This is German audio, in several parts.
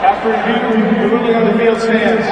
After review, the ruling on the field stands.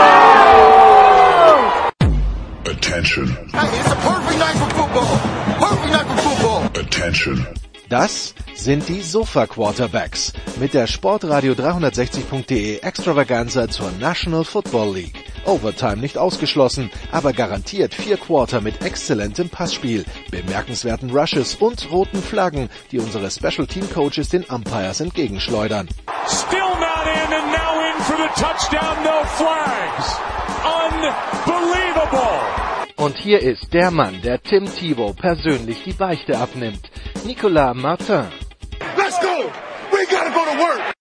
Attention. Hey, it's a perfect night for football. Perfect night for football. Attention. Das sind die Sofa-Quarterbacks mit der Sportradio 360.de Extravaganza zur National Football League. Overtime nicht ausgeschlossen, aber garantiert 4 Quarter mit exzellentem Passspiel, bemerkenswerten Rushes und roten Flaggen, die unsere Special Team Coaches den Umpires entgegenschleudern. Still not in and now in for the touchdown, no flags. Unbelievable. Und hier ist der Mann, der Tim Tebow persönlich die Beichte abnimmt. Nicolas Martin. Let's go. We gotta go to work.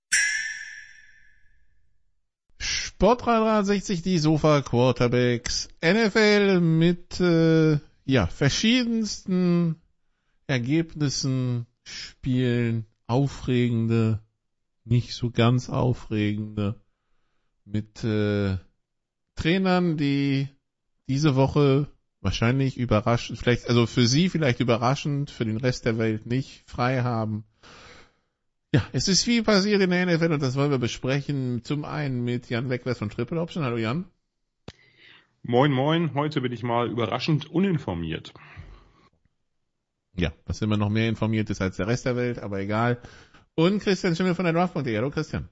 Sport 360, die Sofa Quarterbacks, NFL mit verschiedensten Ergebnissen, Spielen, aufregende, nicht so ganz aufregende, mit Trainern, die diese Woche wahrscheinlich überraschend, vielleicht, also für Sie vielleicht überraschend, für den Rest der Welt nicht, frei haben. Ja, es ist viel passiert in der NFL und das wollen wir besprechen. Zum einen mit Jan Wegwert von Triple Option. Hallo Jan. Moin moin, heute bin ich mal überraschend uninformiert. Ja, was immer noch mehr informiert ist als der Rest der Welt, aber egal. Und Christian Schimmel von der Draft.de. Hallo Christian.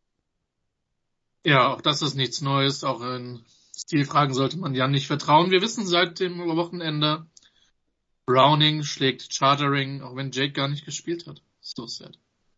Ja, auch das ist nichts Neues. Auch in Stilfragen sollte man Jan nicht vertrauen. Wir wissen seit dem Wochenende, Browning schlägt Chartering, auch wenn Jake gar nicht gespielt hat. So sad.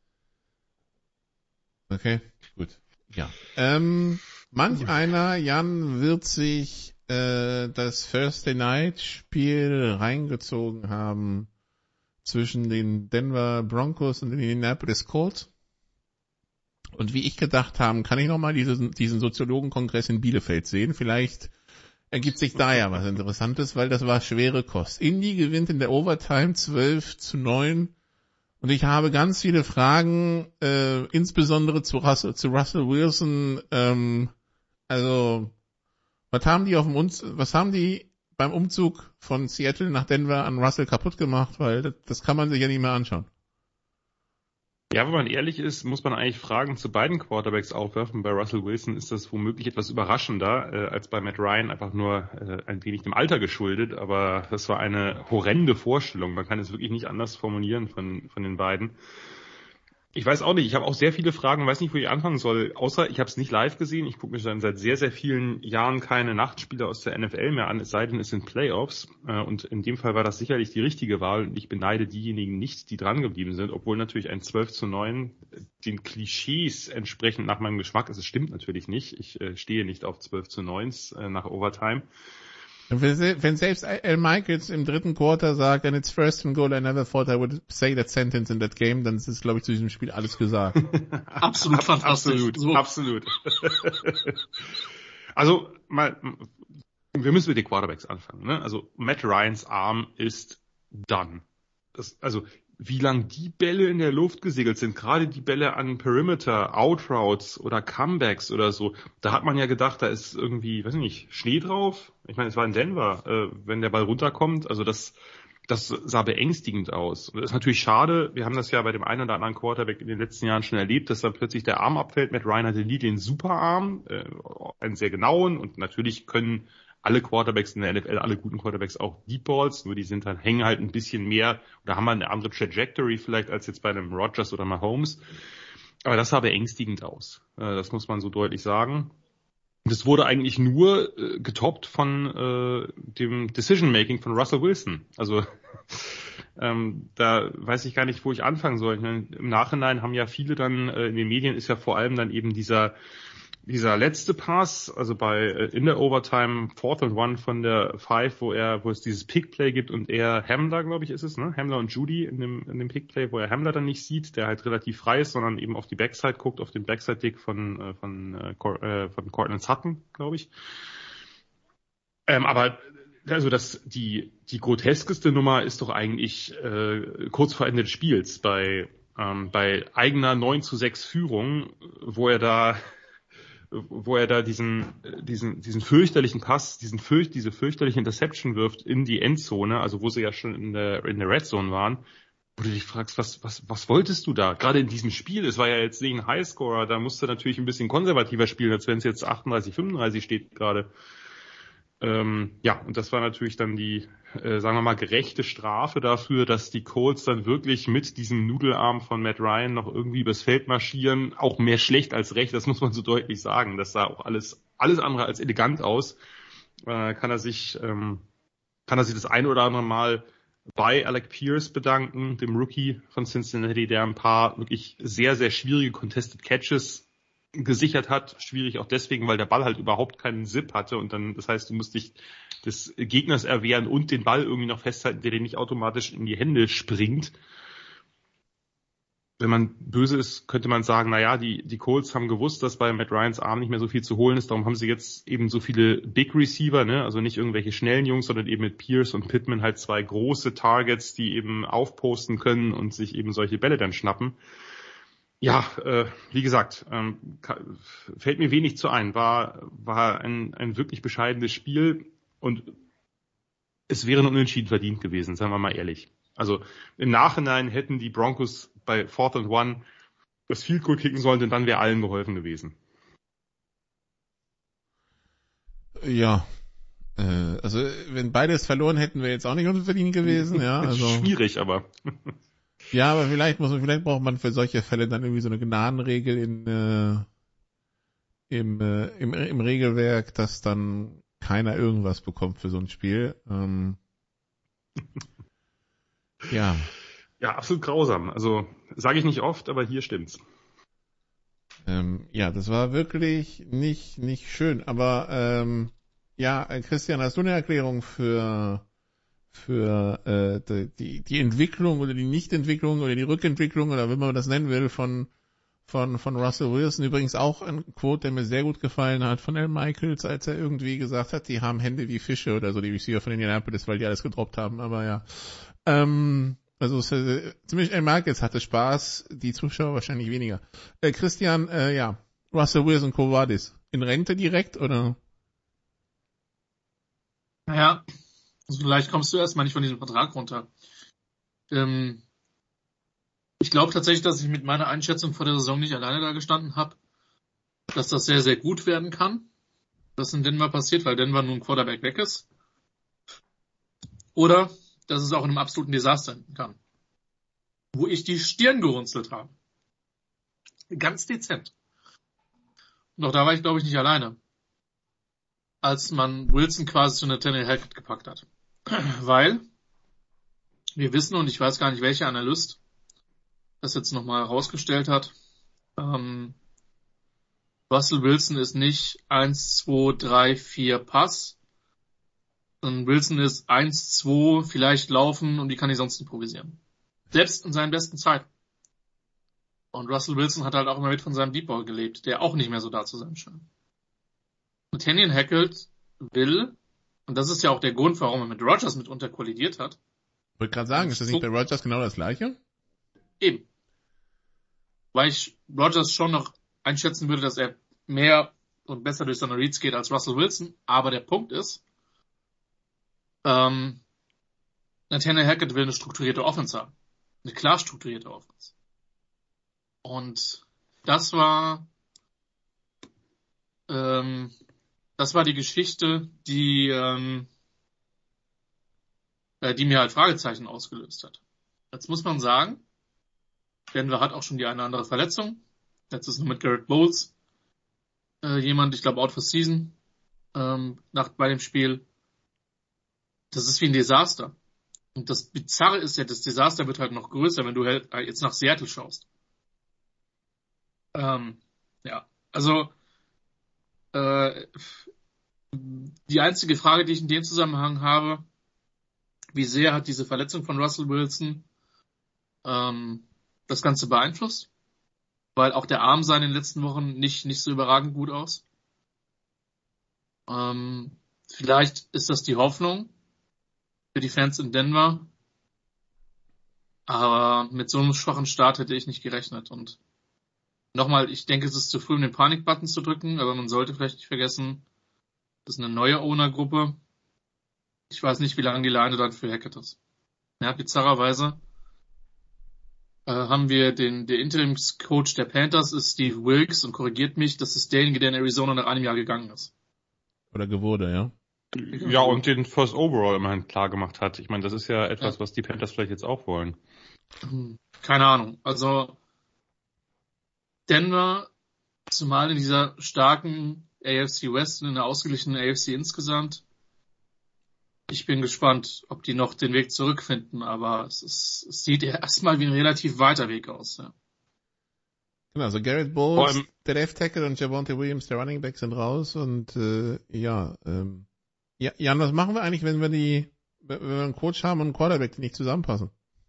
Okay, gut. Ja. Manch einer, Jan, wird sich das Thursday Night Spiel reingezogen haben zwischen den Denver Broncos und den Indianapolis Colts. Und wie ich gedacht haben, kann ich nochmal diesen Soziologenkongress in Bielefeld sehen. Vielleicht ergibt sich da ja was Interessantes, weil das war schwere Kost. Indy gewinnt in der Overtime 12-9. Und ich habe ganz viele Fragen, insbesondere zu Russell Wilson. Also, was haben die beim Umzug von Seattle nach Denver an Russell kaputt gemacht? Weil das kann man sich ja nicht mehr anschauen. Ja, wenn man ehrlich ist, muss man eigentlich Fragen zu beiden Quarterbacks aufwerfen. Bei Russell Wilson ist das womöglich etwas überraschender als bei Matt Ryan, einfach nur ein wenig dem Alter geschuldet. Aber das war eine horrende Vorstellung. Man kann es wirklich nicht anders formulieren von den beiden. Ich weiß auch nicht, ich habe auch sehr viele Fragen, weiß nicht, wo ich anfangen soll, außer ich habe es nicht live gesehen. Ich gucke mir dann seit sehr, sehr vielen Jahren keine Nachtspiele aus der NFL mehr an, es sei denn, es sind Playoffs. Und in dem Fall war das sicherlich die richtige Wahl und ich beneide diejenigen nicht, die dran geblieben sind, obwohl natürlich ein 12-9 den Klischees entsprechend nach meinem Geschmack ist. Es stimmt natürlich nicht. Ich stehe nicht auf 12-9 nach Overtime. Wenn selbst Al Michaels im dritten Quarter sagt, and it's first and goal, I never thought I would say that sentence in that game, dann ist es, glaube ich, zu diesem Spiel alles gesagt. Absolut fantastisch. Absolut. Also, wir müssen mit den Quarterbacks anfangen, ne? Also, Matt Ryans Arm ist done. Wie lang die Bälle in der Luft gesegelt sind, gerade die Bälle an Perimeter, Outroutes oder Comebacks oder so, da hat man ja gedacht, da ist irgendwie, weiß nicht, Schnee drauf. Ich meine, es war in Denver, wenn der Ball runterkommt, also das sah beängstigend aus. Und das ist natürlich schade, wir haben das ja bei dem einen oder anderen Quarterback in den letzten Jahren schon erlebt, dass dann plötzlich der Arm abfällt. Matt Ryan hatte nie den Superarm, einen sehr genauen und natürlich können alle Quarterbacks in der NFL, alle guten Quarterbacks auch Deep Balls, nur die hängen halt ein bisschen mehr oder haben halt eine andere Trajectory vielleicht als jetzt bei einem Rodgers oder Mahomes. Aber das sah beängstigend aus. Das muss man so deutlich sagen. Das wurde eigentlich nur getoppt von dem Decision-Making von Russell Wilson. Also da weiß ich gar nicht, wo ich anfangen soll. Ich meine, im Nachhinein haben ja viele dann, in den Medien ist ja vor allem dann eben dieser letzte Pass, also in der Overtime 4th and 1 von der 5, wo es dieses Pick-Play gibt und er Hamler, glaube ich, ist es, ne? Hamler und Judy in dem Pick-Play, wo er Hamler dann nicht sieht, der halt relativ frei ist, sondern eben auf die Backside guckt, auf den Backside-Dick von Cortland Sutton, glaube ich. Aber also die groteskeste Nummer ist doch eigentlich kurz vor Ende des Spiels bei eigener 9-6 Führung, wo er da diesen fürchterlichen Pass, diese fürchterliche Interception wirft in die Endzone, also wo sie ja schon in der Red Zone waren. Wo du dich fragst, was wolltest du da? Gerade in diesem Spiel, es war ja jetzt nicht ein Highscorer, da musst du natürlich ein bisschen konservativer spielen, als wenn es jetzt 38-35 steht gerade. Ja, und das war natürlich dann die, sagen wir mal, gerechte Strafe dafür, dass die Colts dann wirklich mit diesem Nudelarm von Matt Ryan noch irgendwie übers Feld marschieren. Auch mehr schlecht als recht, das muss man so deutlich sagen. Das sah auch alles andere als elegant aus. Kann er sich das ein oder andere Mal bei Alec Pierce bedanken, dem Rookie von Cincinnati, der ein paar wirklich sehr, sehr schwierige Contested Catches gesichert hat. Schwierig auch deswegen, weil der Ball halt überhaupt keinen Zip hatte und dann, das heißt, du musst dich des Gegners erwehren und den Ball irgendwie noch festhalten, der dir nicht automatisch in die Hände springt. Wenn man böse ist, könnte man sagen, naja, die Colts haben gewusst, dass bei Matt Ryans Arm nicht mehr so viel zu holen ist, darum haben sie jetzt eben so viele Big Receiver, ne, also nicht irgendwelche schnellen Jungs, sondern eben mit Pierce und Pittman halt zwei große Targets, die eben aufposten können und sich eben solche Bälle dann schnappen. Ja, wie gesagt, fällt mir wenig zu ein. War ein wirklich bescheidenes Spiel und es wäre ein Unentschieden verdient gewesen, sagen wir mal ehrlich. Also im Nachhinein hätten die Broncos bei 4th and 1 das Field Goal kicken sollen, denn dann wäre allen geholfen gewesen. Ja, also wenn beides verloren hätten, wäre jetzt auch nicht unverdient gewesen. Ja, also schwierig, aber ja, aber vielleicht braucht man für solche Fälle dann irgendwie so eine Gnadenregel im Regelwerk, dass dann keiner irgendwas bekommt für so ein Spiel. Ja. Ja, absolut grausam. Also sage ich nicht oft, aber hier stimmt's. Ja, das war wirklich nicht schön. Aber ja, Christian, hast du eine Erklärung für die Entwicklung oder die Nichtentwicklung oder die Rückentwicklung oder wie man das nennen will von Russell Wilson? Übrigens auch ein Quote, der mir sehr gut gefallen hat von Al Michaels, als er irgendwie gesagt hat, die haben Hände wie Fische oder so, die Receiver von Indianapolis, weil die alles gedroppt haben. Aber ja, also ziemlich Al Michaels hatte Spaß, die Zuschauer wahrscheinlich weniger. Christian, ja, Russell Wilson, Quo Vadis, in Rente direkt oder? Naja, also vielleicht kommst du erstmal nicht von diesem Vertrag runter. Ich glaube tatsächlich, dass ich mit meiner Einschätzung vor der Saison nicht alleine da gestanden habe, dass das sehr, sehr gut werden kann, was in Denver passiert, weil Denver nun Quarterback weg ist. Oder dass es auch in einem absoluten Desaster enden kann. Wo ich die Stirn gerunzelt habe. Ganz dezent. Und auch da war ich, glaube ich, nicht alleine. Als man Wilson quasi zu Nathaniel Hackett gepackt hat. Weil wir wissen, und ich weiß gar nicht, welcher Analyst das jetzt nochmal herausgestellt hat, Russell Wilson ist nicht 1, 2, 3, 4 Pass, sondern Wilson ist 1, 2, vielleicht laufen und die kann ich sonst improvisieren. Selbst in seinen besten Zeiten. Und Russell Wilson hat halt auch immer mit von seinem Deep Ball gelebt, der auch nicht mehr so da zu sein scheint. Nathaniel Hackett will, und das ist ja auch der Grund, warum er mit Rodgers mitunter kollidiert hat. Ich wollte gerade sagen, ist das nicht bei Rodgers genau das Gleiche? Eben. Weil ich Rodgers schon noch einschätzen würde, dass er mehr und besser durch seine Reads geht als Russell Wilson. Aber der Punkt ist, Nathaniel Hackett will eine strukturierte Offense haben. Eine klar strukturierte Offense. Und das war die Geschichte, die mir halt Fragezeichen ausgelöst hat. Jetzt muss man sagen, Denver hat auch schon die eine oder andere Verletzung. Letztes nur mit Garrett Bowles. Jemand, ich glaube, out for season bei dem Spiel. Das ist wie ein Desaster. Und das Bizarre ist ja, das Desaster wird halt noch größer, wenn du jetzt nach Seattle schaust. Ja, also die einzige Frage, die ich in dem Zusammenhang habe, wie sehr hat diese Verletzung von Russell Wilson das Ganze beeinflusst? Weil auch der Arm sah in den letzten Wochen nicht so überragend gut aus. Vielleicht ist das die Hoffnung für die Fans in Denver. Aber mit so einem schwachen Start hätte ich nicht gerechnet. Und nochmal, ich denke, es ist zu früh, um den Panik-Button zu drücken, aber man sollte vielleicht nicht vergessen, das ist eine neue Owner-Gruppe. Ich weiß nicht, wie lange die Leine dann für Hackett ist. Ja, bizarrerweise haben wir der Interimscoach der Panthers ist Steve Wilkes und korrigiert mich, das ist derjenige, der in Arizona nach einem Jahr gegangen ist. Oder geworden, ja. Ja, und den First Overall immerhin klar gemacht hat. Ich meine, das ist ja etwas, was die Panthers vielleicht jetzt auch wollen. Keine Ahnung. Also Denver, zumal in dieser starken AFC West und in der ausgeglichenen AFC insgesamt, ich bin gespannt, ob die noch den Weg zurückfinden, aber es sieht erstmal wie ein relativ weiter Weg aus. Ja. Genau, also Garrett Bowles, der Left Tackle und Javonte Williams, der Running Back, sind raus und Jan, was machen wir eigentlich, wenn wir einen Coach haben und einen Quarterback, die nicht zusammenpassen?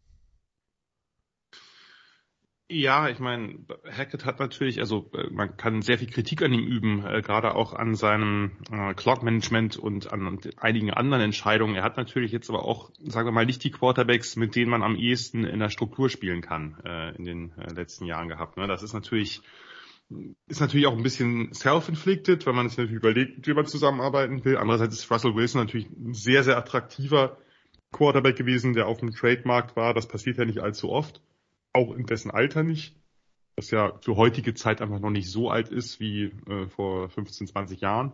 Ja, ich meine, Hackett hat natürlich, also man kann sehr viel Kritik an ihm üben, gerade auch an seinem Clock-Management und an einigen anderen Entscheidungen. Er hat natürlich jetzt aber auch, sagen wir mal, nicht die Quarterbacks, mit denen man am ehesten in der Struktur spielen kann, in den letzten Jahren gehabt. Ne? Das ist natürlich auch ein bisschen self-inflicted, weil man sich natürlich überlegt, mit wem man zusammenarbeiten will. Andererseits ist Russell Wilson natürlich ein sehr, sehr attraktiver Quarterback gewesen, der auf dem Trademarkt war. Das passiert ja nicht allzu oft. Auch in dessen Alter nicht, das ja für heutige Zeit einfach noch nicht so alt ist wie vor 15, 20 Jahren.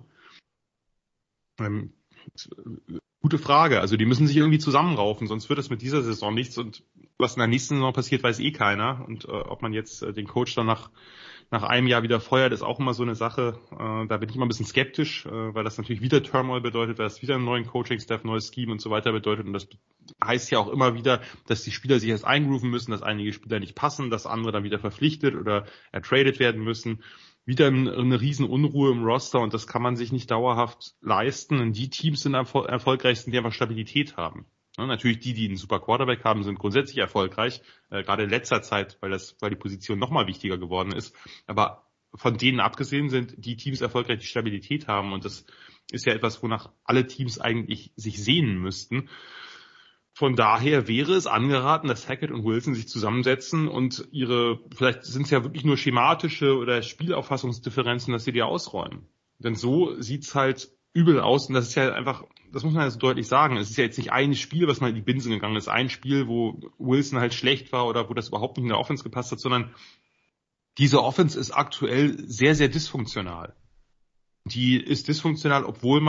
Gute Frage, also die müssen sich irgendwie zusammenraufen, sonst wird es mit dieser Saison nichts und was in der nächsten Saison passiert, weiß eh keiner und ob man jetzt den Coach dann nach einem Jahr wieder feuert, ist auch immer so eine Sache, da bin ich immer ein bisschen skeptisch, weil das natürlich wieder Turmoil bedeutet, weil das wieder einen neuen Coaching-Staff, neues Scheme und so weiter bedeutet und das heißt ja auch immer wieder, dass die Spieler sich erst eingrooven müssen, dass einige Spieler nicht passen, dass andere dann wieder verpflichtet oder ertradet werden müssen. Wieder eine riesen Unruhe im Roster und das kann man sich nicht dauerhaft leisten. Und die Teams sind am erfolgreichsten, die einfach Stabilität haben. Ja, natürlich die einen super Quarterback haben, sind grundsätzlich erfolgreich, gerade in letzter Zeit, weil die Position nochmal wichtiger geworden ist. Aber von denen abgesehen sind die Teams erfolgreich, die Stabilität haben und das ist ja etwas, wonach alle Teams eigentlich sich sehnen müssten. Von daher wäre es angeraten, dass Hackett und Wilson sich zusammensetzen und vielleicht sind es ja wirklich nur schematische oder Spielauffassungsdifferenzen, dass sie die ausräumen. Denn so sieht's halt übel aus und das ist ja einfach, das muss man ja so deutlich sagen, es ist ja jetzt nicht ein Spiel, was mal in die Binsen gegangen ist, ein Spiel, wo Wilson halt schlecht war oder wo das überhaupt nicht in der Offense gepasst hat, sondern diese Offense ist aktuell sehr, sehr dysfunktional. Die ist dysfunktional,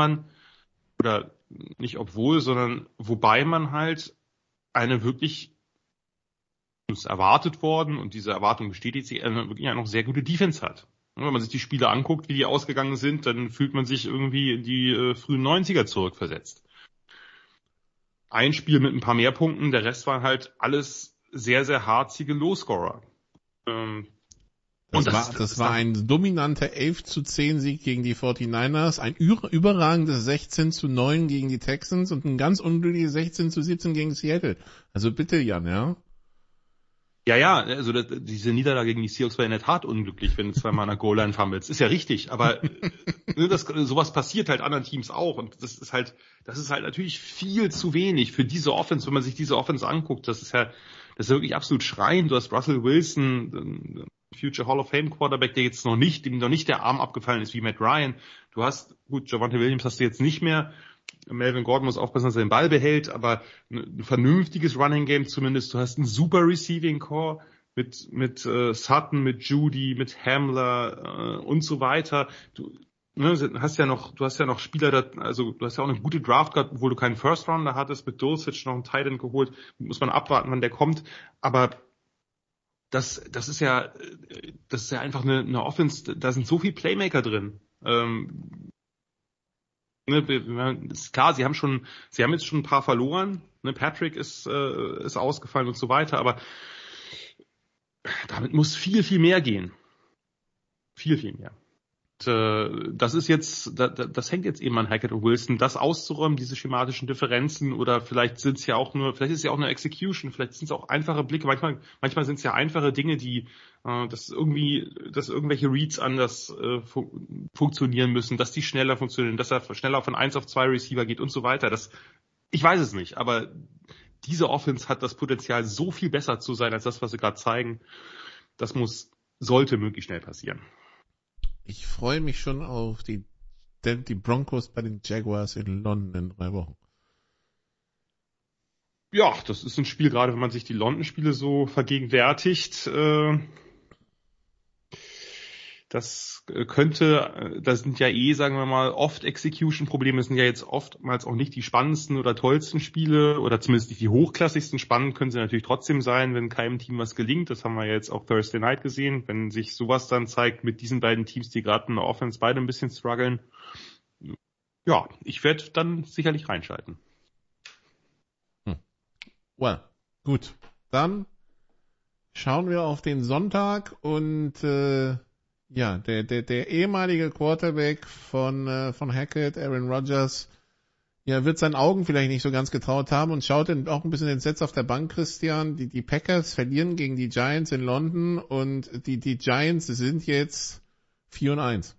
wobei man halt eine wirklich, ist erwartet worden und diese Erwartung bestätigt sich, wirklich eine noch sehr gute Defense hat. Und wenn man sich die Spiele anguckt, wie die ausgegangen sind, dann fühlt man sich irgendwie in die frühen 90er zurückversetzt. Ein Spiel mit ein paar mehr Punkten, der Rest war halt alles sehr, sehr harzige Low-Scorer. Das war ein dominanter 11-10 Sieg gegen die 49ers, ein überragendes 16-9 gegen die Texans und ein ganz unglückliches 16-17 gegen Seattle. Also bitte, Jan, ja? Ja, also diese Niederlage gegen die Seahawks war in der Tat unglücklich, wenn du zweimal an der Goal-Line fummelst. Ist ja richtig, aber sowas passiert halt anderen Teams auch und das ist halt natürlich viel zu wenig für diese Offense, wenn man sich diese Offense anguckt. Das ist wirklich absolut schreiend. Du hast Russell Wilson, Future Hall of Fame Quarterback, der jetzt dem noch nicht der Arm abgefallen ist wie Matt Ryan. Du hast, Javonte Williams hast du jetzt nicht mehr. Melvin Gordon muss aufpassen, dass er den Ball behält, aber ein vernünftiges Running Game zumindest. Du hast einen super Receiving Core mit Sutton, mit Judy, mit Hamler und so weiter. Du hast ja noch Spieler, also du hast ja auch eine gute Draft gehabt, obwohl du keinen First Rounder hattest, mit Dulcich noch einen Tight End geholt. Muss man abwarten, wann der kommt. Aber das ist ja einfach eine Offense, da sind so viele Playmaker drin. Ist klar, sie haben jetzt schon ein paar verloren. Patrick ist ausgefallen und so weiter, aber damit muss viel, viel mehr gehen. Viel, viel mehr. Das hängt jetzt eben an Hackett und Wilson, das auszuräumen, diese schematischen Differenzen, oder vielleicht ist es ja auch nur Execution, vielleicht sind es auch einfache Blicke, manchmal sind es ja einfache Dinge, die, dass irgendwelche Reads anders funktionieren müssen, dass die schneller funktionieren, dass er schneller von 1 auf 2 Receiver geht und so weiter. Ich weiß es nicht, aber diese Offense hat das Potenzial, so viel besser zu sein als das, was sie gerade zeigen. Das sollte möglichst schnell passieren. Ich freue mich schon auf die Broncos bei den Jaguars in London in 3 Wochen. Ja, das ist ein Spiel, gerade wenn man sich die London-Spiele so vergegenwärtigt, das sind ja sagen wir mal, oft Execution-Probleme, das sind ja jetzt oftmals auch nicht die spannendsten oder tollsten Spiele oder zumindest nicht die hochklassigsten. Spannend können sie natürlich trotzdem sein, wenn keinem Team was gelingt. Das haben wir jetzt auch Thursday Night gesehen, wenn sich sowas dann zeigt mit diesen beiden Teams, die gerade in der Offense beide ein bisschen strugglen. Ja, ich werde dann sicherlich reinschalten. Well, gut. Dann schauen wir auf den Sonntag und ja, der ehemalige Quarterback von Hackett, Aaron Rodgers, ja, wird seinen Augen vielleicht nicht so ganz getraut haben und schaut dann auch ein bisschen entsetzt auf der Bank, Christian. Die Packers verlieren gegen die Giants in London und die Giants sind jetzt 4-1.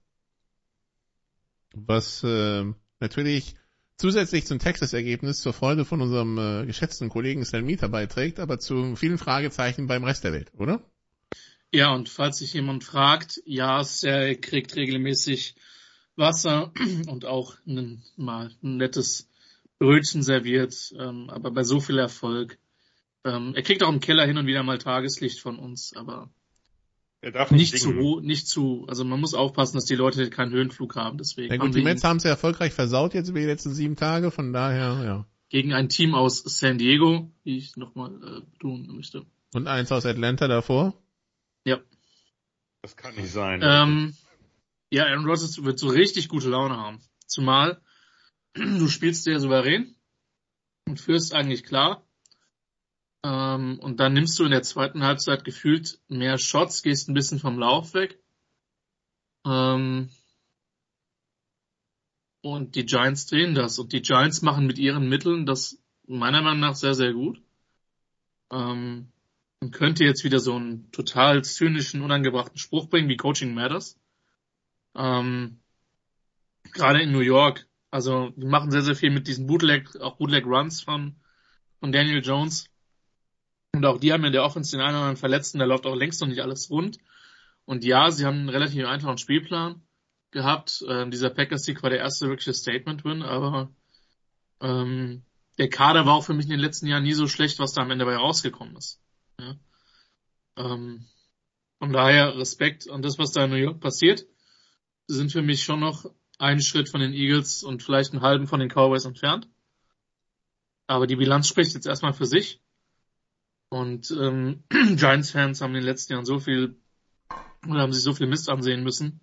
Was natürlich zusätzlich zum Texas-Ergebnis zur Freude von unserem geschätzten Kollegen Stan Mieter beiträgt, aber zu vielen Fragezeichen beim Rest der Welt, oder? Ja, und falls sich jemand fragt, ja, er kriegt regelmäßig Wasser und auch ein nettes Brötchen serviert, aber bei so viel Erfolg. Er kriegt auch im Keller hin und wieder mal Tageslicht von uns, aber er darf nicht zu, also man muss aufpassen, dass die Leute keinen Höhenflug haben, deswegen. Ja gut, die Mets haben es ja erfolgreich versaut jetzt über die letzten 7 Tage, von daher, ja. Gegen ein Team aus San Diego, wie ich nochmal tun möchte. Und eins aus Atlanta davor? Ja. Das kann nicht sein. Ja, Aaron Rodgers wird so richtig gute Laune haben. Zumal du spielst sehr souverän und führst eigentlich klar. Und dann nimmst du in der zweiten Halbzeit gefühlt mehr Shots, gehst ein bisschen vom Lauf weg. Und die Giants drehen das. Und die Giants machen mit ihren Mitteln das meiner Meinung nach sehr, sehr gut. Man könnte jetzt wieder so einen total zynischen, unangebrachten Spruch bringen, wie Coaching Matters. Gerade in New York. Also, die machen sehr, sehr viel mit diesen Bootleg-Runs von Daniel Jones. Und auch die haben in der Offense den einen oder anderen Verletzten, da läuft auch längst noch nicht alles rund. Und ja, sie haben einen relativ einfachen Spielplan gehabt. Dieser Packers-Sieg war der erste wirkliche Statement-Win, aber der Kader war auch für mich in den letzten Jahren nie so schlecht, was da am Ende bei rausgekommen ist. Ja. Von daher Respekt an das, was da in New York passiert. Sie sind für mich schon noch einen Schritt von den Eagles und vielleicht einen halben von den Cowboys entfernt. Aber die Bilanz spricht jetzt erstmal für sich. Und Giants-Fans haben in den letzten Jahren haben sich so viel Mist ansehen müssen.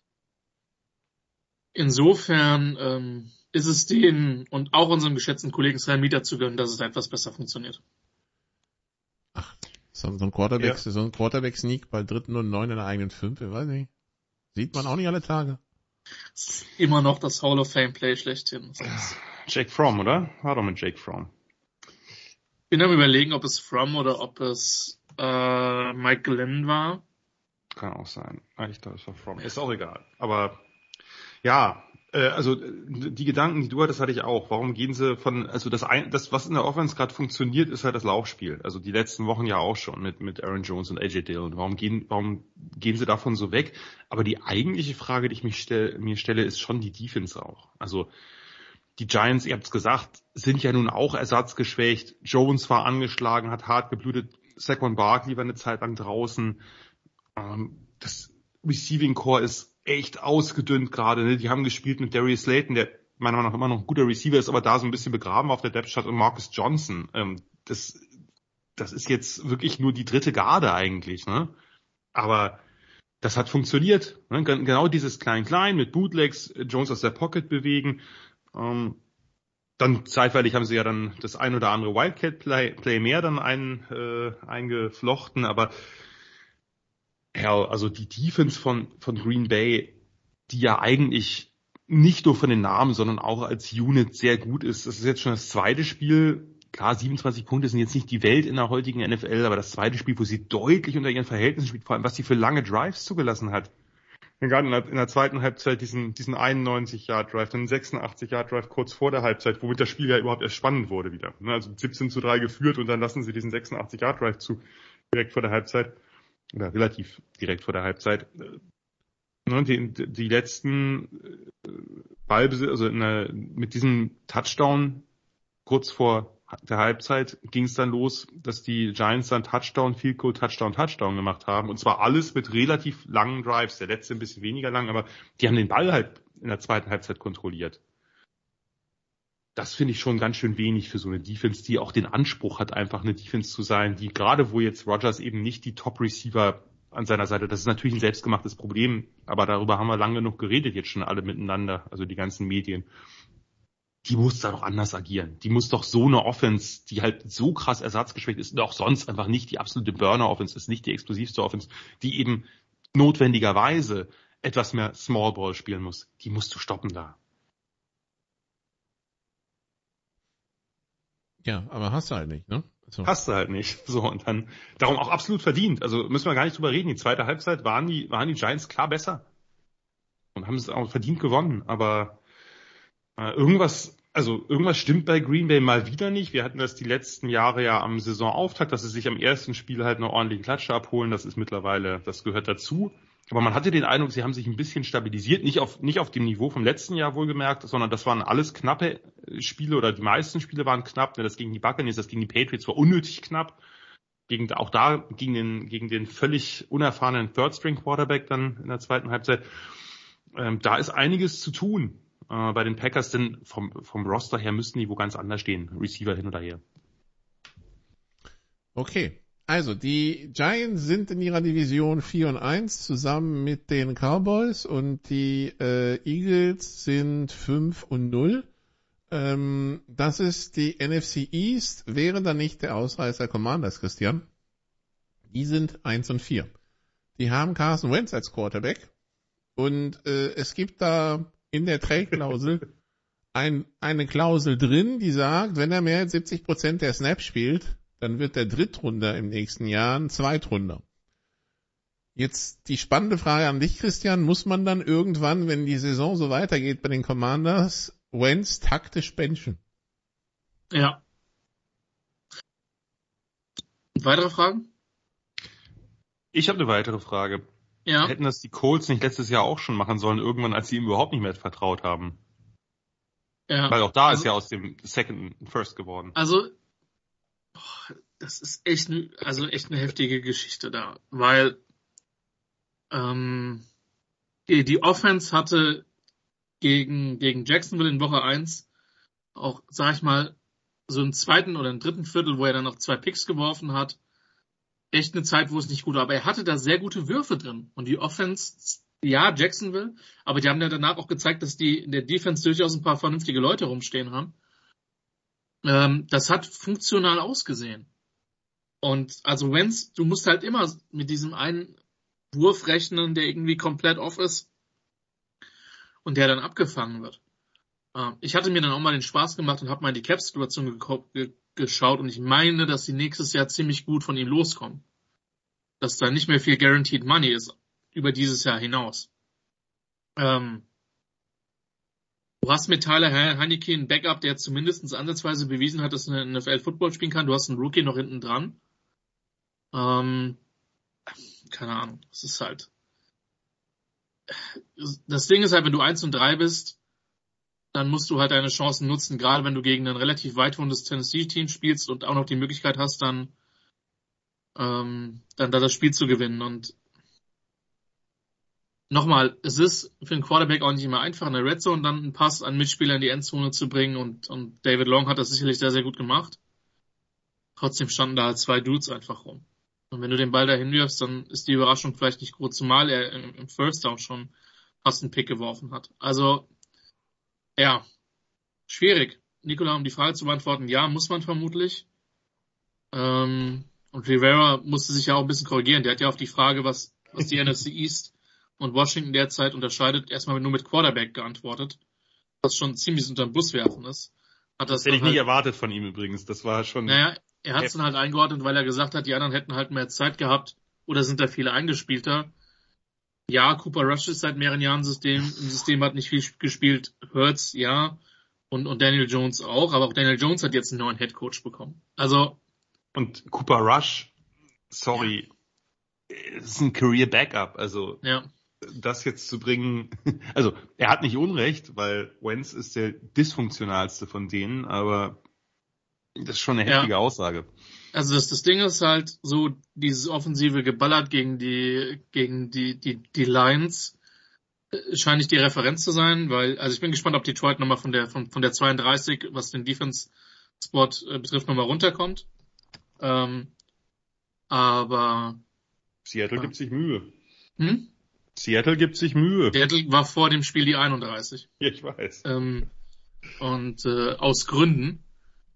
Insofern ist es denen und auch unserem geschätzten Kollegen Stan Mieter zu gönnen, dass es etwas besser funktioniert. Ach, so ein Quarterback-Sneak bei 3. und 9 in der eigenen 5, ich weiß nicht. Sieht man auch nicht alle Tage. Das ist immer noch das Hall of Fame Play schlechthin. Jake Fromm, oder? War doch mit Jake Fromm. Ich bin am Überlegen, ob es Fromm oder ob es Mike Glenn war. Kann auch sein. Ich glaube, es war Fromm. Ist auch egal. Aber ja, also die Gedanken, die du hattest, hatte ich auch. Warum gehen sie das, was in der Offense gerade funktioniert, ist halt das Laufspiel. Also die letzten Wochen ja auch schon mit Aaron Jones und AJ Dillon. Warum gehen sie davon so weg? Aber die eigentliche Frage, die ich mir stelle, ist schon die Defense auch. Also die Giants, ihr habt es gesagt, sind ja nun auch ersatzgeschwächt. Jones war angeschlagen, hat hart geblutet. Saquon Barkley war eine Zeit lang draußen. Das Receiving Core ist echt ausgedünnt gerade. Ne? Die haben gespielt mit Darius Slayton, der meiner Meinung nach immer noch ein guter Receiver ist, aber da so ein bisschen begraben auf der Depth Chart, und Marcus Johnson. Das ist jetzt wirklich nur die dritte Garde eigentlich. Ne? Aber das hat funktioniert. Ne? Genau dieses Klein-Klein mit Bootlegs, Jones aus der Pocket bewegen. Dann zeitweilig haben sie ja dann das ein oder andere Wildcat-Play mehr dann eingeflochten, aber ja, also die Defense von Green Bay, die ja eigentlich nicht nur von den Namen, sondern auch als Unit sehr gut ist. Das ist jetzt schon das zweite Spiel. Klar, 27 Punkte sind jetzt nicht die Welt in der heutigen NFL, aber das zweite Spiel, wo sie deutlich unter ihren Verhältnissen spielt, vor allem was sie für lange Drives zugelassen hat. Gerade in der zweiten Halbzeit diesen 91-Yard-Drive, dann 86-Yard-Drive kurz vor der Halbzeit, womit das Spiel ja überhaupt erst spannend wurde wieder. Also 17-3 geführt und dann lassen sie diesen 86-Yard-Drive zu, direkt vor der Halbzeit, oder relativ direkt vor der Halbzeit. Die letzten Ballbesitz, also mit diesem Touchdown kurz vor der Halbzeit ging es dann los, dass die Giants dann Touchdown, Field Goal, Touchdown gemacht haben. Und zwar alles mit relativ langen Drives. Der letzte ein bisschen weniger lang, aber die haben den Ball halt in der zweiten Halbzeit kontrolliert. Das finde ich schon ganz schön wenig für so eine Defense, die auch den Anspruch hat, einfach eine Defense zu sein, die gerade wo jetzt Rodgers eben nicht die Top-Receiver an seiner Seite, das ist natürlich ein selbstgemachtes Problem, aber darüber haben wir lange genug geredet jetzt schon alle miteinander, also die ganzen Medien. Die muss da doch anders agieren. Die muss doch so eine Offense, die halt so krass ersatzgeschwächt ist und auch sonst einfach nicht die absolute Burner-Offense ist, nicht die explosivste Offense, die eben notwendigerweise etwas mehr Small Ball spielen muss. Die musst du stoppen da. Ja, aber hast du halt nicht, ne? So. Hast du halt nicht. So, und dann, darum auch absolut verdient. Also müssen wir gar nicht drüber reden. Die zweite Halbzeit waren die Giants klar besser. Und haben es auch verdient gewonnen. Aber irgendwas stimmt bei Green Bay mal wieder nicht. Wir hatten das die letzten Jahre ja am Saisonauftakt, dass sie sich am ersten Spiel halt eine ordentliche Klatsche abholen. Das ist mittlerweile, das gehört dazu. Aber man hatte den Eindruck, sie haben sich ein bisschen stabilisiert. Nicht auf dem Niveau vom letzten Jahr wohlgemerkt, sondern das waren alles knappe Spiele oder die meisten Spiele waren knapp. Das gegen die Buccaneers, das gegen die Patriots war unnötig knapp. Gegen den völlig unerfahrenen Third-String-Quarterback dann in der zweiten Halbzeit. Da ist einiges zu tun. Bei den Packers, denn vom Roster her müssten die wo ganz anders stehen. Receiver hin oder her. Okay. Also, die Giants sind in ihrer Division 4-1 zusammen mit den Cowboys und die Eagles sind 5-0. Das ist die NFC East. Wäre da nicht der Ausreißer Commanders, Christian? Die sind 1-4. Die haben Carson Wentz als Quarterback und es gibt da in der Trade-Klausel eine Klausel drin, die sagt, wenn er mehr als 70% der Snaps spielt, dann wird der Drittrunder im nächsten Jahr ein Zweitrunder. Jetzt die spannende Frage an dich, Christian. Muss man dann irgendwann, wenn die Saison so weitergeht bei den Commanders, Wentz taktisch benchen? Ja. Weitere Fragen? Ich habe eine weitere Frage. Ja. Hätten das die Colts nicht letztes Jahr auch schon machen sollen, irgendwann, als sie ihm überhaupt nicht mehr vertraut haben? Ja. Weil auch da ist ja aus dem Second ein First geworden. Also, das ist echt eine heftige Geschichte da, weil die Offense hatte gegen Jacksonville in Woche 1 auch, sag ich mal, so im zweiten oder im dritten Viertel, wo er dann noch 2 Picks geworfen hat, echt eine Zeit, wo es nicht gut war. Aber er hatte da sehr gute Würfe drin. Und die Offense, ja, Jacksonville, aber die haben ja danach auch gezeigt, dass die in der Defense durchaus ein paar vernünftige Leute rumstehen haben. Das hat funktional ausgesehen. Und also Wentz, du musst halt immer mit diesem einen Wurf rechnen, der irgendwie komplett off ist und der dann abgefangen wird. Ich hatte mir dann auch mal den Spaß gemacht und habe mal in die Cap-Situation geschaut und ich meine, dass sie nächstes Jahr ziemlich gut von ihm loskommen. Dass da nicht mehr viel Guaranteed Money ist über dieses Jahr hinaus. Du hast mit Tyler Heinicke einen Backup, der zumindest ansatzweise bewiesen hat, dass er eine NFL-Football spielen kann. Du hast einen Rookie noch hinten dran. Keine Ahnung. Es ist halt. Das Ding ist halt, wenn du 1-3 bist, dann musst du halt deine Chancen nutzen, gerade wenn du gegen ein relativ weit wohnendes Tennessee-Team spielst und auch noch die Möglichkeit hast, dann da das Spiel zu gewinnen. Und nochmal, es ist für einen Quarterback auch nicht immer einfach, in der Red Zone dann einen Pass an Mitspieler in die Endzone zu bringen und David Long hat das sicherlich sehr, sehr gut gemacht. Trotzdem standen da halt 2 Dudes einfach rum. Und wenn du den Ball dahin wirfst, dann ist die Überraschung vielleicht nicht groß, zumal er im First Down schon fast einen Pick geworfen hat. Also, ja, schwierig. Nicola, um die Frage zu beantworten, ja, muss man vermutlich. Und Rivera musste sich ja auch ein bisschen korrigieren. Der hat ja auf die Frage, was die NFC East und Washington derzeit unterscheidet, erstmal nur mit Quarterback geantwortet. Was schon ziemlich unter den Bus werfen ist. Das hätte ich nicht erwartet von ihm übrigens. Das war schon... Naja, er hat es dann halt eingeordnet, weil er gesagt hat, die anderen hätten halt mehr Zeit gehabt oder sind da viele eingespielter. Ja, Cooper Rush ist seit mehreren Jahren im System hat nicht viel gespielt. Hurts, ja. Und Daniel Jones auch. Aber auch Daniel Jones hat jetzt einen neuen Headcoach bekommen. Also. Und Cooper Rush, sorry, ist ein Career Backup. Also, ja. Das jetzt zu bringen, also, er hat nicht Unrecht, weil Wentz ist der dysfunktionalste von denen, aber Das ist schon eine heftige Aussage. Also das Ding ist halt so, dieses offensive Geballert gegen die Lions scheint nicht die Referenz zu sein, weil, also ich bin gespannt, ob Detroit nochmal von der 32, was den Defense-Spot betrifft, nochmal runterkommt. Aber Seattle gibt sich Mühe. Hm? Seattle gibt sich Mühe. Seattle war vor dem Spiel die 31. Ja, ich weiß. Und aus Gründen.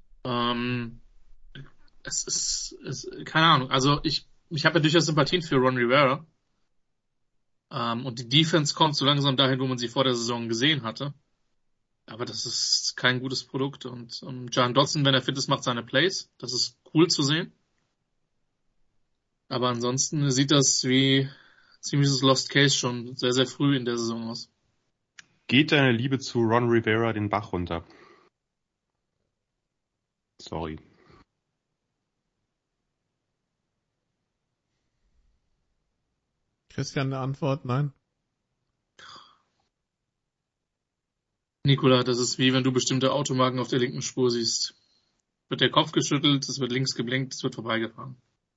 Es ist keine Ahnung. Also ich habe ja durchaus Sympathien für Ron Rivera. Und die Defense kommt so langsam dahin, wo man sie vor der Saison gesehen hatte. Aber das ist kein gutes Produkt. Und Jahan Dotson, wenn er fit ist, macht seine Plays. Das ist cool zu sehen. Aber ansonsten sieht das wie ziemliches Lost Case schon sehr, sehr früh in der Saison aus. Geht deine Liebe zu Ron Rivera den Bach runter? Sorry. Christian, eine Antwort? Nein? Nikola, das ist wie wenn du bestimmte Automarken auf der linken Spur siehst. Wird der Kopf geschüttelt, es wird links geblinkt, es wird vorbeigefahren.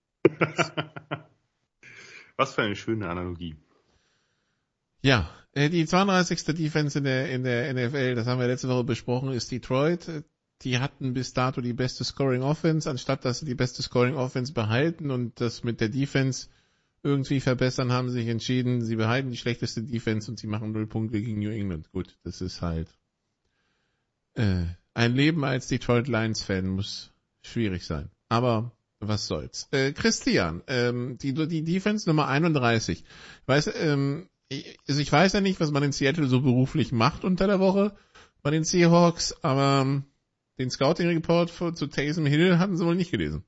Was für eine schöne Analogie. Ja, die 32. Defense in der NFL, das haben wir letzte Woche besprochen, ist Detroit. Die hatten bis dato die beste Scoring Offense, anstatt dass sie die beste Scoring Offense behalten und das mit der Defense irgendwie verbessern, haben sie sich entschieden, sie behalten die schlechteste Defense und sie machen 0 Punkte gegen New England. Gut, das ist halt ein Leben als Detroit Lions Fan muss schwierig sein. Aber was soll's. Christian, die Defense Nummer 31. Ich weiß ja nicht, was man in Seattle so beruflich macht unter der Woche bei den Seahawks, aber den Scouting Report zu Taysom Hill hatten sie wohl nicht gelesen.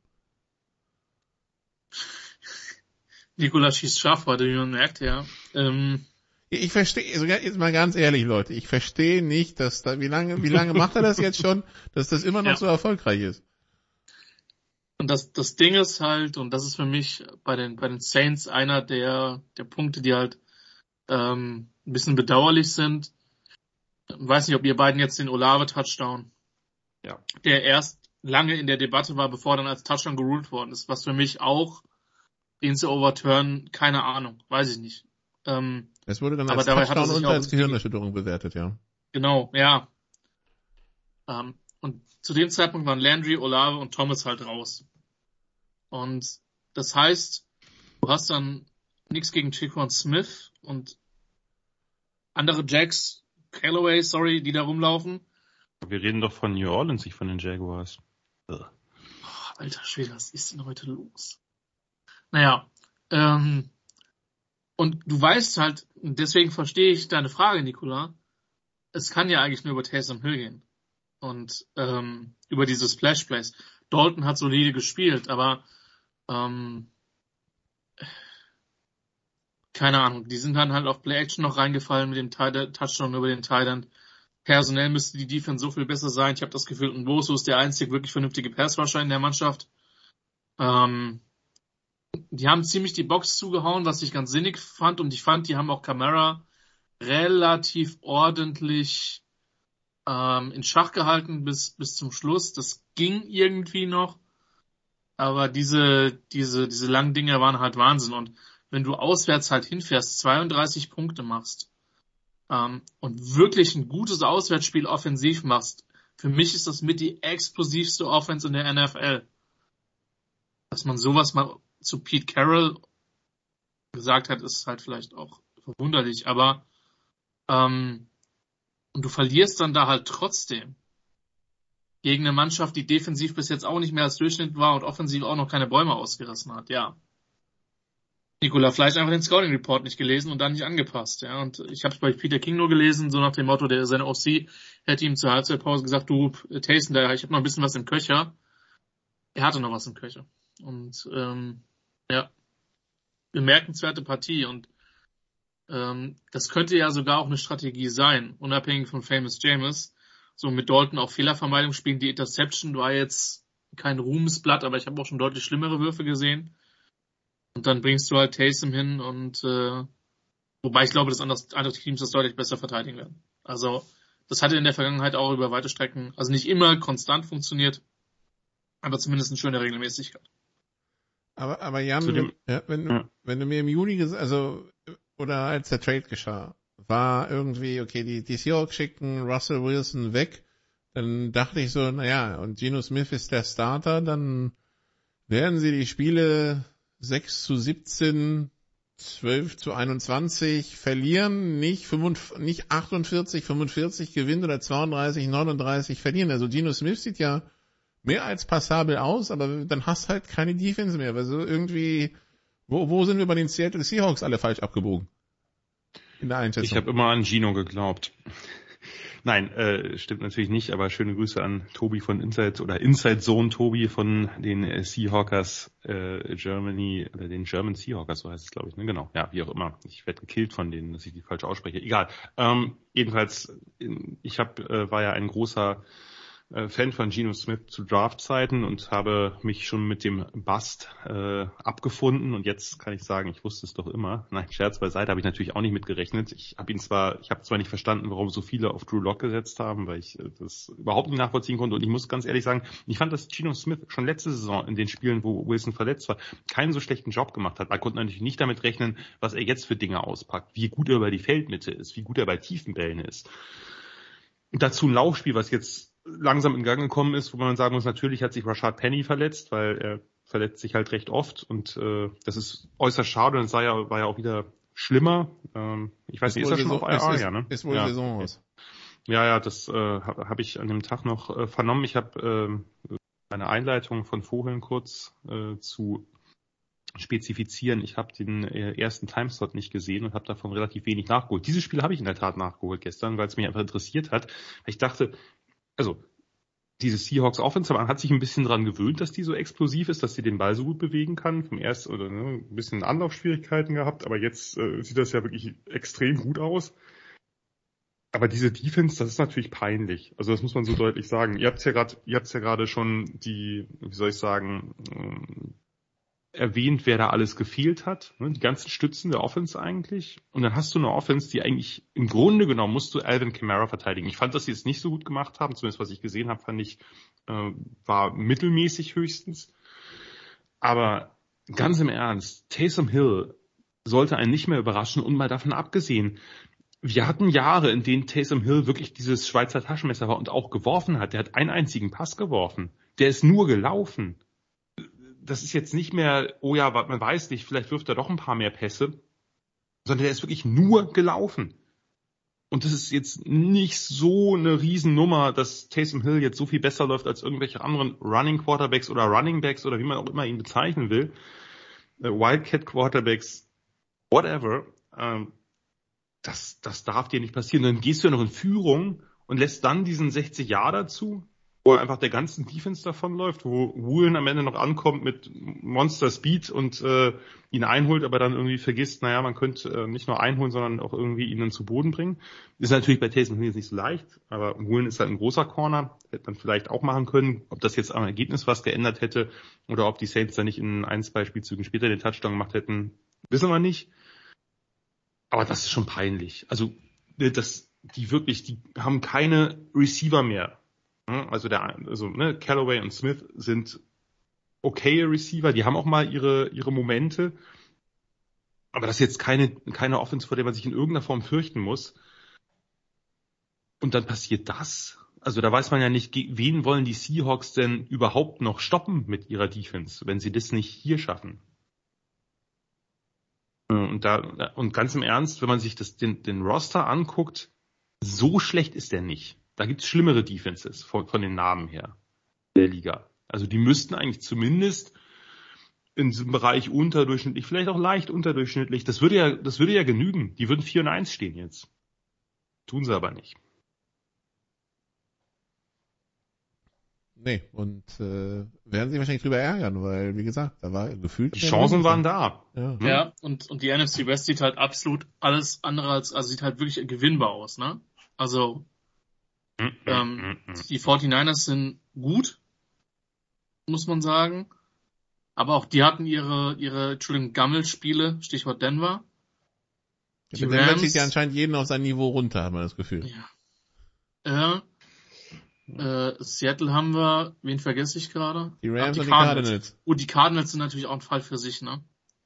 Nikola schießt scharf heute, wie man merkt, ja. Ich verstehe, also jetzt mal ganz ehrlich, Leute, ich verstehe nicht, dass da, wie lange macht er das jetzt schon, dass das immer noch so erfolgreich ist? Und das Ding ist halt, und das ist für mich bei den Saints einer der Punkte, die halt ein bisschen bedauerlich sind. Ich weiß nicht, ob ihr beiden jetzt den Olave-Touchdown, der erst lange in der Debatte war, bevor dann als Touchdown geruled worden ist, was für mich auch den zu overturn, keine Ahnung, weiß ich nicht. Es wurde dann als Touchdown und als Gehirnerschütterung bewertet, ja. Genau, ja. Und zu dem Zeitpunkt waren Landry, Olave und Thomas halt raus. Und das heißt, du hast dann nichts gegen Tre'Quan Smith und andere Jacks, Callaway, die da rumlaufen. Wir reden doch von New Orleans, nicht von den Jaguars. Oh, alter Schwede, was ist denn heute los? Naja, und du weißt halt, deswegen verstehe ich deine Frage, Nikola, es kann ja eigentlich nur über Taysom Hill gehen. Und über diese Splash Plays. Dalton hat solide gespielt, aber keine Ahnung, die sind dann halt auf Play-Action noch reingefallen mit dem Touchdown über den Tight End. Personell müsste die Defense so viel besser sein. Ich habe das Gefühl, Nwosu ist der einzig wirklich vernünftige Pass-Rusher in der Mannschaft. Die haben ziemlich die Box zugehauen, was ich ganz sinnig fand. Und ich fand, die haben auch Kamara relativ ordentlich in Schach gehalten bis zum Schluss. Das ging irgendwie noch. Aber diese langen Dinger waren halt Wahnsinn. Und wenn du auswärts halt hinfährst, 32 Punkte machst und wirklich ein gutes Auswärtsspiel offensiv machst, für mich ist das mit die explosivste Offense in der NFL. Dass man sowas mal zu Pete Carroll gesagt hat, ist halt vielleicht auch verwunderlich. Aber und du verlierst dann da halt trotzdem gegen eine Mannschaft, die defensiv bis jetzt auch nicht mehr als Durchschnitt war und offensiv auch noch keine Bäume ausgerissen hat, ja. Nikola, vielleicht einfach den Scouting Report nicht gelesen und dann nicht angepasst, ja. Und ich habe es bei Peter King nur gelesen, so nach dem Motto, seine OC hätte ihm zur Halbzeitpause gesagt, du, Taysom, ich habe noch ein bisschen was im Köcher. Er hatte noch was im Köcher. Und ja, bemerkenswerte Partie und das könnte ja sogar auch eine Strategie sein, unabhängig von Famous Jameis. So mit Dalton auch Fehlervermeidung spielen. Die Interception war jetzt kein Ruhmesblatt, aber ich habe auch schon deutlich schlimmere Würfe gesehen. Und dann bringst du halt Taysom hin und wobei ich glaube, dass andere Teams das deutlich besser verteidigen werden. Also das hatte in der Vergangenheit auch über weite Strecken, also nicht immer konstant funktioniert, Aber zumindest eine schöne Regelmäßigkeit. Aber Jan, wenn du mir im Juli oder als der Trade geschah, war irgendwie, okay, die Seahawks schicken Russell Wilson weg, dann dachte ich so, naja, und Geno Smith ist der Starter, dann werden sie die Spiele 6-17, 12-21 verlieren, nicht 48, 45 gewinnen oder 32, 39 verlieren. Also Geno Smith sieht ja mehr als passabel aus, aber dann hast halt keine Defense mehr. Also irgendwie, wo sind wir bei den Seattle Seahawks alle falsch abgebogen? In der Einschätzung. Ich habe immer an Geno geglaubt. Nein, stimmt natürlich nicht, aber schöne Grüße an Tobi von Inside Zone Tobi von den Seahawkers Germany, oder den German Seahawkers, so heißt es, glaube ich, ne? Genau, ja, wie auch immer. Ich werde gekillt von denen, dass ich die falsch ausspreche. Egal. Jedenfalls, ich war ja ein großer Fan von Geno Smith zu Draftzeiten und habe mich schon mit dem Bust abgefunden, und jetzt kann ich sagen, ich wusste es doch immer. Nein, Scherz beiseite, habe ich natürlich auch nicht mitgerechnet. Ich habe zwar nicht verstanden, warum so viele auf Drew Lock gesetzt haben, weil ich das überhaupt nicht nachvollziehen konnte, und ich muss ganz ehrlich sagen, ich fand, dass Geno Smith schon letzte Saison in den Spielen, wo Wilson verletzt war, keinen so schlechten Job gemacht hat. Man konnte natürlich nicht damit rechnen, was er jetzt für Dinge auspackt, wie gut er über die Feldmitte ist, wie gut er bei tiefen Bällen ist. Und dazu ein Laufspiel, was jetzt langsam in Gang gekommen ist, wo man sagen muss, natürlich hat sich Rashad Penny verletzt, weil er verletzt sich halt recht oft, und das ist äußerst schade, und war ja auch wieder schlimmer. Ich weiß nicht, ist er schon auf IR, ja, ne? Ist wohl Saison aus. Ja, das habe ich an dem Tag noch vernommen. Ich habe eine Einleitung von vorhin kurz zu spezifizieren. Ich habe den ersten Timeslot nicht gesehen und habe davon relativ wenig nachgeholt. Dieses Spiel habe ich in der Tat nachgeholt gestern, weil es mich einfach interessiert hat. Ich dachte, also diese Seahawks Offense, man hat sich ein bisschen dran gewöhnt, dass die so explosiv ist, dass sie den Ball so gut bewegen kann. Ein bisschen Anlaufschwierigkeiten gehabt, aber jetzt sieht das ja wirklich extrem gut aus. Aber diese Defense, das ist natürlich peinlich. Also das muss man so deutlich sagen. Ihr habt's ja gerade schon erwähnt, wer da alles gefehlt hat, ne? Die ganzen Stützen der Offense eigentlich. Und dann hast du eine Offense, die eigentlich im Grunde genommen musst du Alvin Kamara verteidigen. Ich fand, dass sie es nicht so gut gemacht haben, zumindest was ich gesehen habe, fand ich, war mittelmäßig höchstens. Aber ganz im Ernst, Taysom Hill sollte einen nicht mehr überraschen, und mal davon abgesehen, wir hatten Jahre, in denen Taysom Hill wirklich dieses Schweizer Taschenmesser war und auch geworfen hat. Der hat einen einzigen Pass geworfen. Der ist nur gelaufen. Das ist jetzt nicht mehr, oh ja, man weiß nicht, vielleicht wirft er doch ein paar mehr Pässe, sondern der ist wirklich nur gelaufen. Und das ist jetzt nicht so eine Riesennummer, dass Taysom Hill jetzt so viel besser läuft als irgendwelche anderen Running Quarterbacks oder Running Backs oder wie man auch immer ihn bezeichnen will. Wildcat Quarterbacks, whatever. Das darf dir nicht passieren. Dann gehst du ja noch in Führung und lässt dann diesen 60 Jahre dazu, wo einfach der ganzen Defense davonläuft, wo Woolen am Ende noch ankommt mit Monster Speed und ihn einholt, aber dann irgendwie vergisst, naja, man könnte nicht nur einholen, sondern auch irgendwie ihn dann zu Boden bringen. Ist natürlich bei Taysom Hill jetzt nicht so leicht, aber Woolen ist halt ein großer Corner, hätte man vielleicht auch machen können. Ob das jetzt am Ergebnis was geändert hätte oder ob die Saints da nicht in 1-2 Spielzügen später den Touchdown gemacht hätten, wissen wir nicht. Aber das ist schon peinlich. Also die haben keine Receiver mehr. Also Callaway und Smith sind okay Receiver, die haben auch mal ihre Momente, aber das ist jetzt keine Offense, vor der man sich in irgendeiner Form fürchten muss. Und dann passiert das. Also da weiß man ja nicht, wen wollen die Seahawks denn überhaupt noch stoppen mit ihrer Defense, wenn sie das nicht hier schaffen. Und ganz im Ernst, wenn man sich den Roster anguckt, so schlecht ist der nicht. Da gibt's schlimmere Defenses von den Namen her der Liga. Also die müssten eigentlich zumindest in diesem Bereich unterdurchschnittlich, vielleicht auch leicht unterdurchschnittlich, das würde ja genügen. Die würden 4-1 stehen jetzt. Tun sie aber nicht. Nee, und werden sich wahrscheinlich drüber ärgern, weil, wie gesagt, da war gefühlt... Die Chancen waren da. Ja, und die NFC West sieht halt absolut alles andere also sieht halt wirklich gewinnbar aus, ne? Also die 49ers sind gut, muss man sagen. Aber auch die hatten ihre Gammelspiele, Stichwort Denver. Die Denver zieht ja anscheinend jeden auf sein Niveau runter, hat man das Gefühl. Ja. Seattle haben wir, wen vergesse ich gerade? Die Rams und die Cardinals. Gut, die Cardinals sind natürlich auch ein Fall für sich, ne?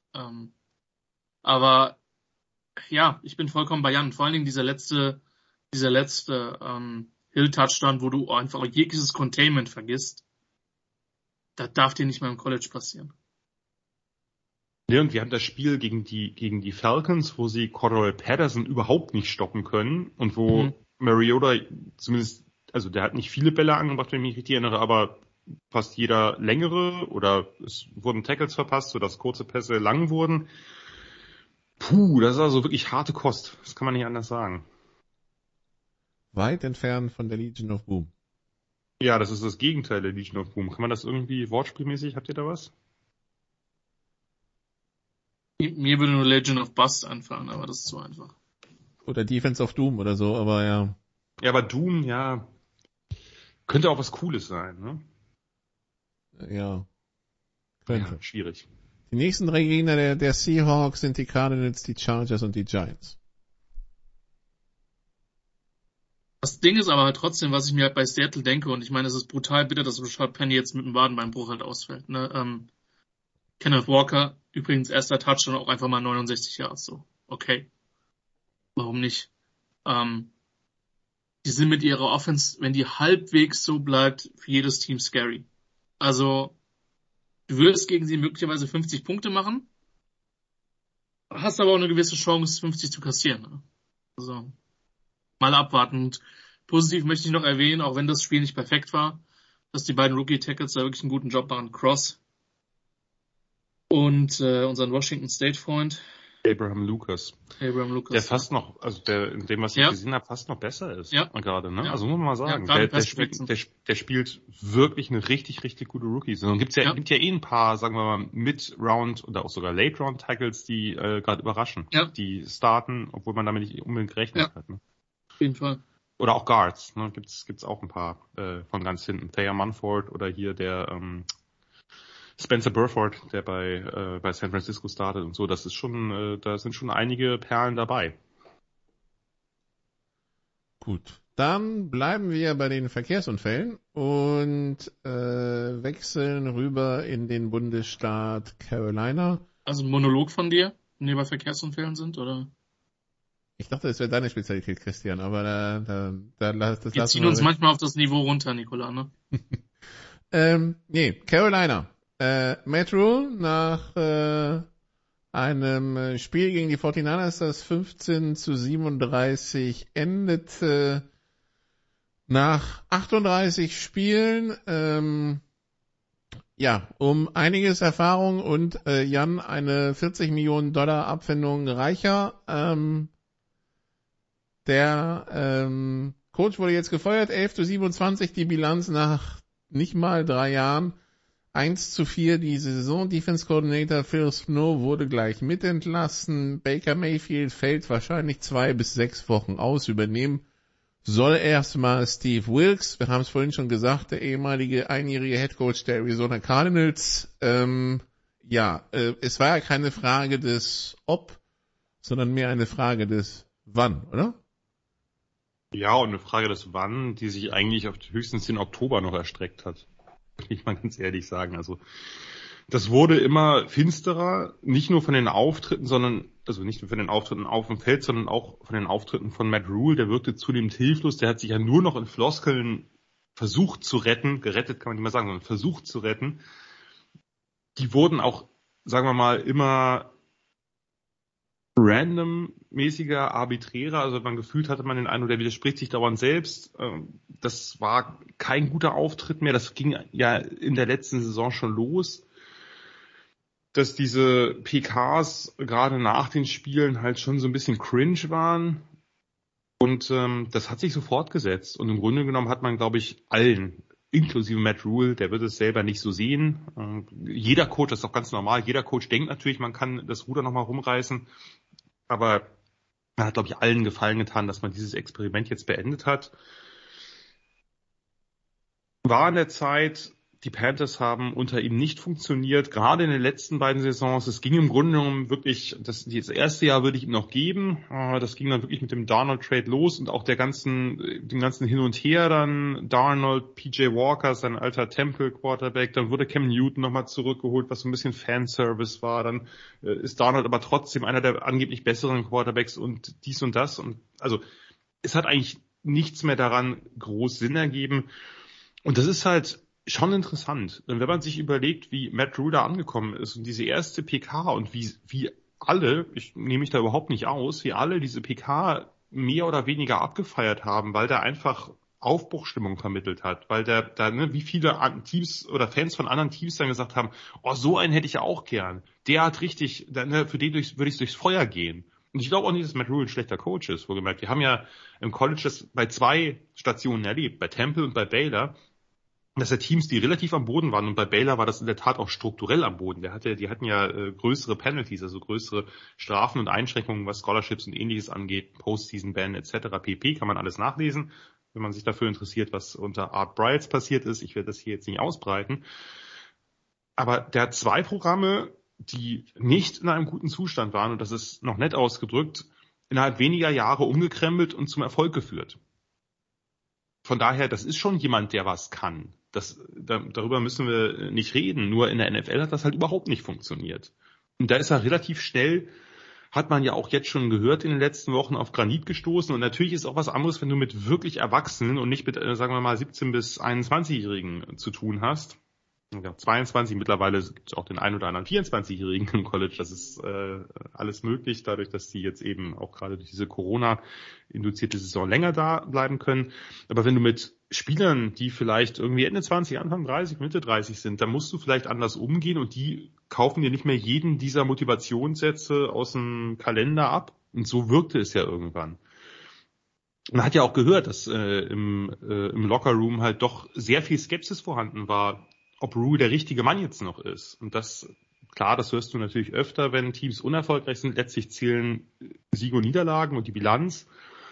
Aber ja, ich bin vollkommen bei Jan. Vor allen Dingen dieser letzte Hill-Touchdown, wo du einfach jegliches Containment vergisst. Das darf dir nicht mal im College passieren. Ja, und wir haben das Spiel gegen die Falcons, wo sie Cordell Patterson überhaupt nicht stoppen können und wo Mariota zumindest, also der hat nicht viele Bälle angebracht, wenn ich mich richtig erinnere, aber fast jeder längere oder es wurden Tackles verpasst, sodass kurze Pässe lang wurden. Puh, das ist also wirklich harte Kost. Das kann man nicht anders sagen. Weit entfernt von der Legion of Boom. Ja, das ist das Gegenteil der Legion of Boom. Kann man das irgendwie wortspielmäßig, habt ihr da was? Mir würde nur Legion of Bust anfangen, aber das ist zu einfach. Oder Defense of Doom oder so, aber ja. Ja, aber Doom, ja, könnte auch was Cooles sein, ne? Ja. Könnte. Ja, schwierig. Die nächsten 3 Gegner der Seahawks sind die Cardinals, die Chargers und die Giants. Das Ding ist aber halt trotzdem, was ich mir halt bei Seattle denke, und ich meine, es ist brutal bitter, dass Rashad Penny jetzt mit dem Wadenbeinbruch halt ausfällt, ne? Kenneth Walker, übrigens erster Touchdown, auch einfach mal 69 Yards, so. Okay. Warum nicht? Die sind mit ihrer Offense, wenn die halbwegs so bleibt, für jedes Team scary. Also, du würdest gegen sie möglicherweise 50 Punkte machen, hast aber auch eine gewisse Chance, 50 zu kassieren, ne? Also, mal abwarten. Und positiv möchte ich noch erwähnen, auch wenn das Spiel nicht perfekt war, dass die beiden Rookie-Tackles da wirklich einen guten Job machen. Cross und unseren Washington State-Freund. Abraham Lucas. Der fast noch, also der, in dem, was ich gesehen habe, fast noch besser ist. Ja. Gerade, ne? Ja. Also muss man mal sagen, ja, der spielt wirklich eine richtig, richtig gute Rookie-Saison. Gibt ja ein paar, sagen wir mal, Mid-Round oder auch sogar Late-Round-Tackles, die gerade überraschen. Ja. Die starten, obwohl man damit nicht unbedingt gerechnet hat. Ne? Auf jeden Fall. Oder auch Guards, ne? Gibt's auch ein paar von ganz hinten. Thayer Munford oder hier der Spencer Burford, der bei San Francisco startet und so. Das ist schon, da sind schon einige Perlen dabei. Gut, dann bleiben wir bei den Verkehrsunfällen und wechseln rüber in den Bundesstaat Carolina. Also ein Monolog von dir, wenn wir bei Verkehrsunfällen sind, oder? Ich dachte, das wäre deine Spezialität, Christian, aber wir ziehen uns manchmal auf das Niveau runter, Nicola, ne? Nee, Carolina. Matt Rule nach einem Spiel gegen die 49ers, das 15-37 endete, nach 38 Spielen, um einiges Erfahrung und Jan eine $40 Millionen Abfindung reicher. Der Coach wurde jetzt gefeuert, 11-27 die Bilanz nach nicht mal 3 Jahren. 1-4 die Saison. Defense Coordinator Phil Snow wurde gleich mitentlassen. Baker Mayfield fällt wahrscheinlich 2 bis 6 Wochen aus. Übernehmen soll erstmal Steve Wilkes. Wir haben es vorhin schon gesagt, der ehemalige einjährige Headcoach der Arizona Cardinals. Es war ja keine Frage des Ob, sondern mehr eine Frage des Wann, oder? Ja, und eine Frage des Wann, die sich eigentlich auf höchstens den Oktober noch erstreckt hat. Kann ich mal ganz ehrlich sagen. Also das wurde immer finsterer, nicht nur von den Auftritten, also nicht nur von den Auftritten auf dem Feld, sondern auch von den Auftritten von Matt Rule. Der wirkte zunehmend hilflos. Der hat sich ja nur noch in Floskeln versucht zu retten. Gerettet kann man nicht mehr sagen, sondern versucht zu retten. Die wurden auch, sagen wir mal, immer randommäßiger, arbiträrer, also man gefühlt hatte man den Eindruck, der widerspricht sich dauernd selbst. Das war kein guter Auftritt mehr, das ging ja in der letzten Saison schon los, dass diese PKs gerade nach den Spielen halt schon so ein bisschen cringe waren und das hat sich so fortgesetzt und im Grunde genommen hat man, glaube ich, allen, inklusive Matt Rule, der wird es selber nicht so sehen. Jeder Coach, das ist auch ganz normal, jeder Coach denkt natürlich, man kann das Ruder nochmal rumreißen, aber man hat, glaube ich, allen Gefallen getan, dass man dieses Experiment jetzt beendet hat. War an der Zeit, Die Panthers haben unter ihm nicht funktioniert, gerade in den letzten beiden Saisons. Es ging im Grunde genommen wirklich, das erste Jahr würde ich ihm noch geben. Das ging dann wirklich mit dem Darnold-Trade los und auch dem ganzen Hin und Her dann. Darnold, PJ Walker, sein alter Temple-Quarterback. Dann wurde Cam Newton nochmal zurückgeholt, was so ein bisschen Fanservice war. Dann ist Darnold aber trotzdem einer der angeblich besseren Quarterbacks und dies und das. Und also es hat eigentlich nichts mehr daran groß Sinn ergeben. Und das ist halt schon interessant, wenn man sich überlegt, wie Matt Rhule da angekommen ist und diese erste PK und wie alle, ich nehme mich da überhaupt nicht aus, wie alle diese PK mehr oder weniger abgefeiert haben, weil der einfach Aufbruchstimmung vermittelt hat, weil der wie viele Teams oder Fans von anderen Teams dann gesagt haben, oh, so einen hätte ich ja auch gern. Der hat richtig, für den würde ich durchs Feuer gehen. Und ich glaube auch nicht, dass Matt Rhule ein schlechter Coach ist, wohlgemerkt. Wir haben ja im College das bei 2 Stationen erlebt, bei Temple und bei Baylor, dass er Teams, die relativ am Boden waren, und bei Baylor war das in der Tat auch strukturell am Boden. Die hatten ja größere Penalties, also größere Strafen und Einschränkungen, was Scholarships und ähnliches angeht, Postseason-Ban etc. pp. Kann man alles nachlesen, wenn man sich dafür interessiert, was unter Art Briles passiert ist. Ich werde das hier jetzt nicht ausbreiten. Aber der hat 2 Programme, die nicht in einem guten Zustand waren, und das ist noch nett ausgedrückt, innerhalb weniger Jahre umgekrempelt und zum Erfolg geführt. Von daher, das ist schon jemand, der was kann. Darüber müssen wir nicht reden. Nur in der NFL hat das halt überhaupt nicht funktioniert. Und da ist er relativ schnell, hat man ja auch jetzt schon gehört in den letzten Wochen, auf Granit gestoßen. Und natürlich ist auch was anderes, wenn du mit wirklich Erwachsenen und nicht mit, sagen wir mal, 17- bis 21-Jährigen zu tun hast. Ja, 22, mittlerweile gibt es auch den einen oder anderen 24-Jährigen im College. Das ist alles möglich, dadurch, dass die jetzt eben auch gerade durch diese Corona-induzierte Saison länger da bleiben können. Aber wenn du mit Spielern, die vielleicht irgendwie Ende 20, Anfang 30, Mitte 30 sind, dann musst du vielleicht anders umgehen, und die kaufen dir nicht mehr jeden dieser Motivationssätze aus dem Kalender ab. Und so wirkte es ja irgendwann. Man hat ja auch gehört, dass im Lockerroom halt doch sehr viel Skepsis vorhanden war, ob Rhule der richtige Mann jetzt noch ist. Und das hörst du natürlich öfter, wenn Teams unerfolgreich sind. Letztlich zählen Siege und Niederlagen und die Bilanz.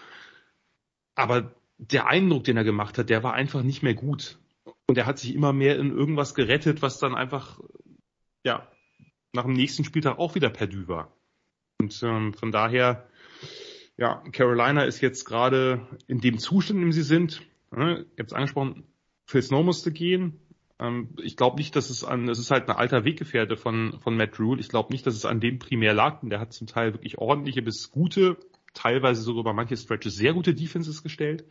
Aber der Eindruck, den er gemacht hat, der war einfach nicht mehr gut. Und er hat sich immer mehr in irgendwas gerettet, was dann einfach, ja, nach dem nächsten Spieltag auch wieder perdu war. Und von daher, ja, Carolina ist jetzt gerade in dem Zustand, in dem sie sind. Ich habe es angesprochen, Phil Snow musste gehen. Ich glaube nicht, dass es ist halt ein alter Weggefährte von Matt Rhule. Ich glaube nicht, dass es an dem primär lag. Und der hat zum Teil wirklich ordentliche bis gute, teilweise sogar über manche Stretches sehr gute Defenses gestellt.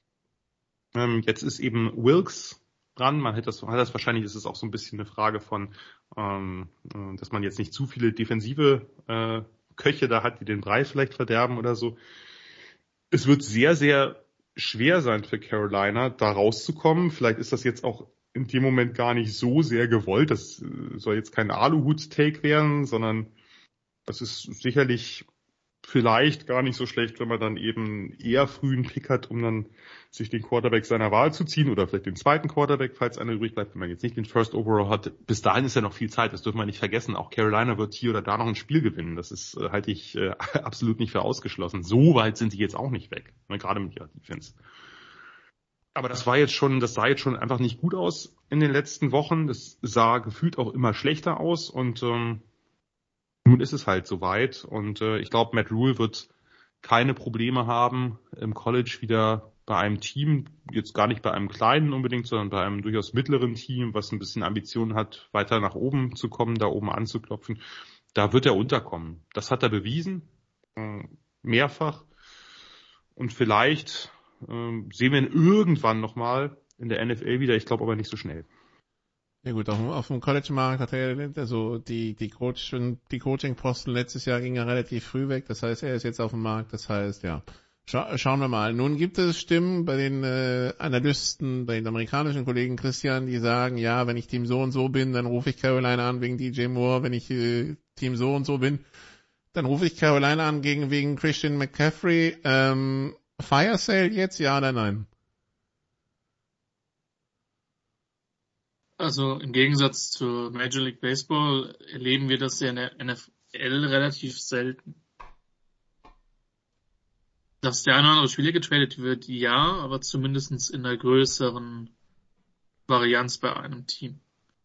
Jetzt ist eben Wilkes dran. Man hat das wahrscheinlich, ist es auch so ein bisschen eine Frage von, dass man jetzt nicht zu viele defensive Köche da hat, die den Brei vielleicht verderben oder so. Es wird sehr, sehr schwer sein für Carolina, da rauszukommen. Vielleicht ist das jetzt auch in dem Moment gar nicht so sehr gewollt. Das soll jetzt kein Aluhut-Take werden, sondern das ist sicherlich vielleicht gar nicht so schlecht, wenn man dann eben eher frühen Pick hat, um dann sich den Quarterback seiner Wahl zu ziehen oder vielleicht den zweiten Quarterback, falls einer übrig bleibt, wenn man jetzt nicht den First Overall hat. Bis dahin ist ja noch viel Zeit, das dürfen wir nicht vergessen. Auch Carolina wird hier oder da noch ein Spiel gewinnen. Das ist, halte ich absolut nicht für ausgeschlossen. So weit sind die jetzt auch nicht weg, gerade mit ihrer Defense. Aber das sah jetzt schon einfach nicht gut aus in den letzten Wochen. Das sah gefühlt auch immer schlechter aus, und nun ist es halt soweit. Und ich glaube, Matt Rhule wird keine Probleme haben, im College wieder bei einem Team, jetzt gar nicht bei einem kleinen unbedingt, sondern bei einem durchaus mittleren Team, was ein bisschen Ambitionen hat, weiter nach oben zu kommen, da oben anzuklopfen. Da wird er unterkommen. Das hat er bewiesen, mehrfach. Und vielleicht sehen wir ihn irgendwann nochmal in der NFL wieder. Ich glaube aber nicht so schnell. Ja gut, auf dem College-Markt hat er, also die Coaching-Posten letztes Jahr ging er relativ früh weg. Das heißt, er ist jetzt auf dem Markt. Das heißt, ja, schauen wir mal. Nun gibt es Stimmen bei den Analysten, bei den amerikanischen Kollegen Christian, die sagen, ja, wenn ich Team so und so bin, dann rufe ich Carolina an wegen DJ Moore. Wenn ich Team so und so bin, dann rufe ich Carolina an wegen Christian McCaffrey. Fire Sale jetzt, ja oder nein? Also im Gegensatz zur Major League Baseball erleben wir das ja in der NFL relativ selten. Dass der eine oder andere Spieler getradet wird, ja, aber zumindest in einer größeren Varianz bei einem Team.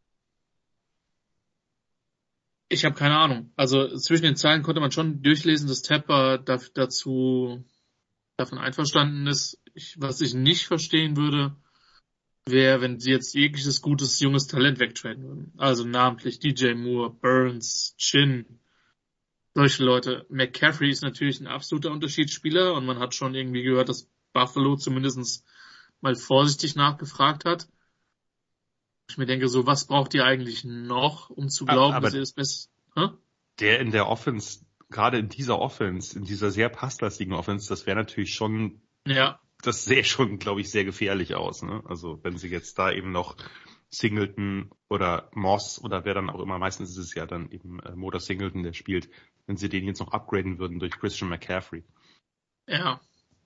Ich habe keine Ahnung. Also zwischen den Zeilen konnte man schon durchlesen, dass Tapper davon einverstanden ist. Was ich nicht verstehen würde, wäre, wenn sie jetzt jegliches gutes, junges Talent wegtraden würden. Also namentlich DJ Moore, Burns, Chin, solche Leute. McCaffrey ist natürlich ein absoluter Unterschiedsspieler und man hat schon irgendwie gehört, dass Buffalo zumindest mal vorsichtig nachgefragt hat. Ich mir denke, so, was braucht ihr eigentlich noch, um zu glauben, dass ihr das Beste... Der in der Offense, gerade in dieser Offense, in dieser sehr passlastigen Offense, das wäre natürlich schon... Ja. Das sähe schon, glaube ich, sehr gefährlich aus. Ne? Also wenn sie jetzt da eben noch Singleton oder Moss oder wer dann auch immer, meistens ist es ja dann eben Motor Singleton, der spielt, wenn sie den jetzt noch upgraden würden durch Christian McCaffrey. Ja.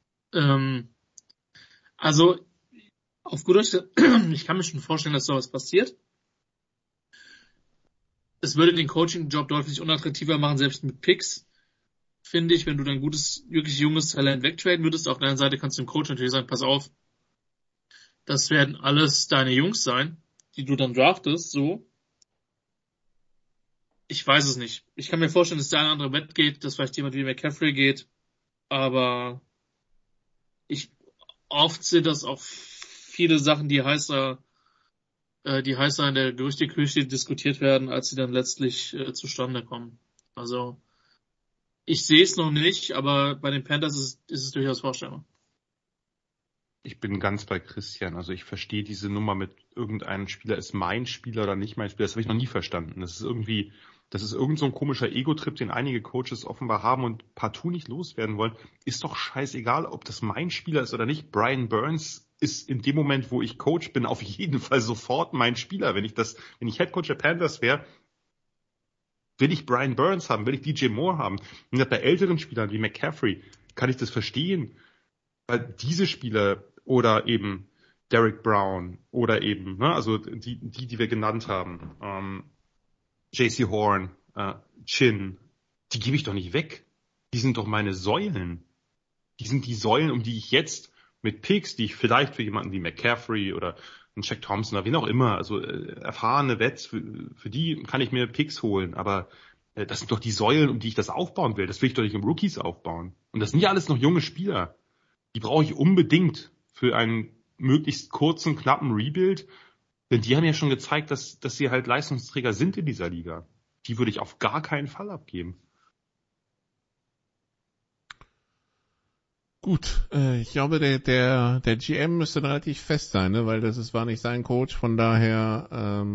Also auf gut Deutsch, ich kann mir schon vorstellen, dass sowas passiert. Es würde den Coaching-Job deutlich unattraktiver machen, selbst mit Picks, finde ich, wenn du dein gutes, wirklich junges Talent wegtraden würdest. Auf der anderen Seite kannst du dem Coach natürlich sagen, pass auf, das werden alles deine Jungs sein, die du dann draftest, so. Ich weiß es nicht. Ich kann mir vorstellen, dass der eine andere Wett geht, dass vielleicht jemand wie McCaffrey geht, aber oft sind das auch viele Sachen, die heißer in der Gerüchteküche diskutiert werden, als sie dann letztlich zustande kommen. Also ich sehe es noch nicht, aber bei den Panthers ist es durchaus vorstellbar. Ich bin ganz bei Christian. Also ich verstehe diese Nummer mit irgendeinem Spieler ist mein Spieler oder nicht mein Spieler. Das habe ich noch nie verstanden. Das ist irgend so ein komischer Ego-Trip, den einige Coaches offenbar haben und partout nicht loswerden wollen. Ist doch scheißegal, ob das mein Spieler ist oder nicht. Brian Burns ist in dem Moment, wo ich Coach bin, auf jeden Fall sofort mein Spieler. Wenn ich Headcoach der Panthers wäre, will ich Brian Burns haben, will ich DJ Moore haben. Und bei älteren Spielern wie McCaffrey kann ich das verstehen. Weil diese Spieler oder eben Derek Brown oder eben, ne, also die wir genannt haben, JC Horn, Chin, die gebe ich doch nicht weg. Die sind doch meine Säulen. Die sind die Säulen, um die ich jetzt mit Picks, die ich vielleicht für jemanden wie McCaffrey oder einen Jack Thompson oder wen auch immer, also erfahrene Vets, für die kann ich mir Picks holen, aber das sind doch die Säulen, um die ich das aufbauen will. Das will ich doch nicht um Rookies aufbauen. Und das sind ja alles noch junge Spieler. Die brauche ich unbedingt für einen möglichst kurzen, knappen Rebuild. Denn die haben ja schon gezeigt, dass sie halt Leistungsträger sind in dieser Liga. Die würde ich auf gar keinen Fall abgeben. Gut, ich glaube, der GM müsste relativ fest sein, ne? Weil war nicht sein Coach, von daher,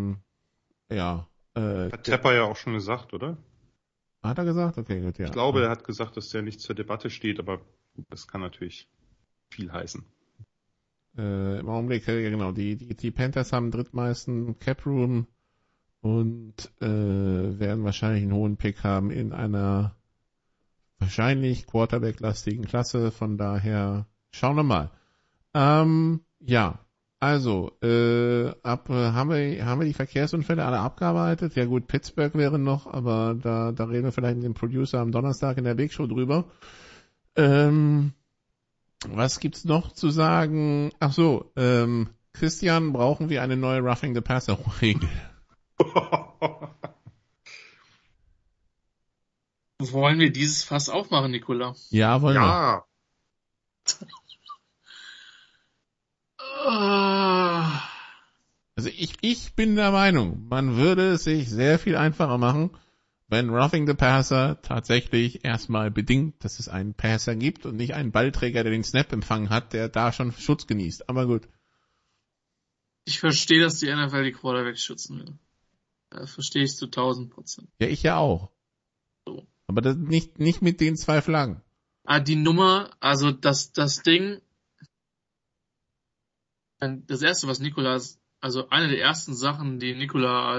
Hat Tapper ja auch schon gesagt, oder? Hat er gesagt? Okay, gut, ja. Ich glaube, er hat gesagt, dass der nicht zur Debatte steht, aber das kann natürlich viel heißen. Im Augenblick, genau, die Panthers haben drittmeisten Cap Room und werden wahrscheinlich einen hohen Pick haben in einer wahrscheinlich Quarterback-lastigen Klasse, von daher schauen wir mal. Ja, also haben wir die Verkehrsunfälle alle abgearbeitet? Ja gut, Pittsburgh wäre noch, aber da reden wir vielleicht mit dem Producer am Donnerstag in der Big Show drüber. Was gibt's noch zu sagen? Ach so, Christian, brauchen wir eine neue Roughing the Passer Regel? Wollen wir dieses Fass aufmachen, Nicola? Ja, wollen wir. Also ich bin der Meinung, man würde es sich sehr viel einfacher machen, wenn Roughing the Passer tatsächlich erstmal bedingt, dass es einen Passer gibt und nicht einen Ballträger, der den Snap empfangen hat, der da schon Schutz genießt. Aber gut. Ich verstehe, dass die NFL die Quarterbacks schützen will. Das verstehe ich zu 1000%. Ja, ich ja auch. So. Aber das nicht mit den 2 Flaggen. Die Nummer, also das Ding, das erste, was also eine der ersten Sachen, die Nikola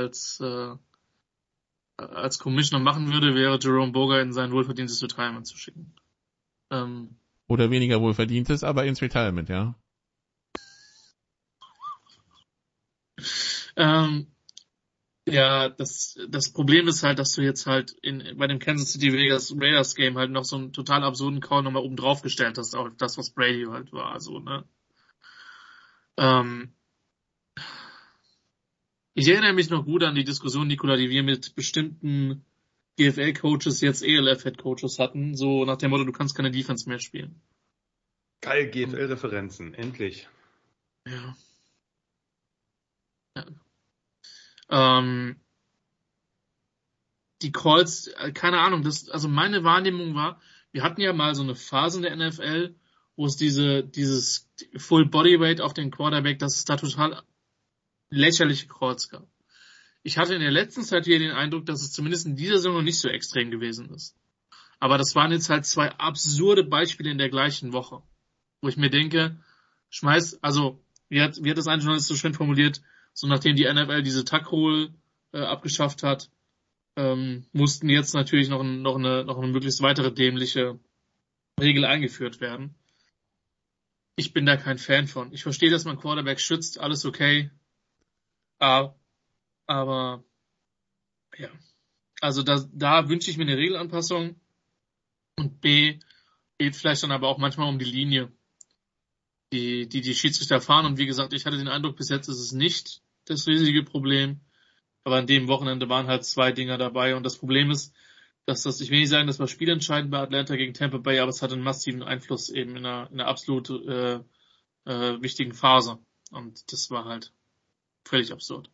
als Commissioner machen würde, wäre Jerome Boger in sein wohlverdientes Retirement zu schicken. Oder weniger wohlverdientes, aber ins Retirement, ja. Ja, das Problem ist halt, dass du jetzt halt bei dem Kansas City Vegas Raiders Game halt noch so einen total absurden Call nochmal oben drauf gestellt hast, auch das, was Brady halt war, so, ne? Ich erinnere mich noch gut an die Diskussion, Nikola, die wir mit bestimmten GFL-Coaches, jetzt ELF-Head-Coaches hatten, so nach dem Motto, du kannst keine Defense mehr spielen. Geil, GFL-Referenzen, endlich. Ja. Die Calls, keine Ahnung, also meine Wahrnehmung war, wir hatten ja mal so eine Phase in der NFL, wo es dieses Full Bodyweight auf den Quarterback, dass es da total lächerliche Calls gab. Ich hatte in der letzten Zeit hier den Eindruck, dass es zumindest in dieser Saison noch nicht so extrem gewesen ist. Aber das waren jetzt halt 2 absurde Beispiele in der gleichen Woche, wo ich mir denke, wie hat das ein Journalist so schön formuliert, so nachdem die NFL diese Tuck Rule abgeschafft hat, mussten jetzt natürlich noch eine möglichst weitere dämliche Regel eingeführt werden. Ich bin da kein Fan von. Ich verstehe, dass man Quarterback schützt, alles okay. Aber ja, also da wünsche ich mir eine Regelanpassung. Und B, geht vielleicht dann aber auch manchmal um die Linie, die Schiedsrichter fahren. Und wie gesagt, ich hatte den Eindruck, bis jetzt ist es nicht das riesige Problem. Aber an dem Wochenende waren halt 2 Dinger dabei. Und das Problem ist, ich will nicht sagen, das war spielentscheidend bei Atlanta gegen Tampa Bay, aber es hat einen massiven Einfluss eben in einer absolut wichtigen Phase. Und das war halt völlig absurd.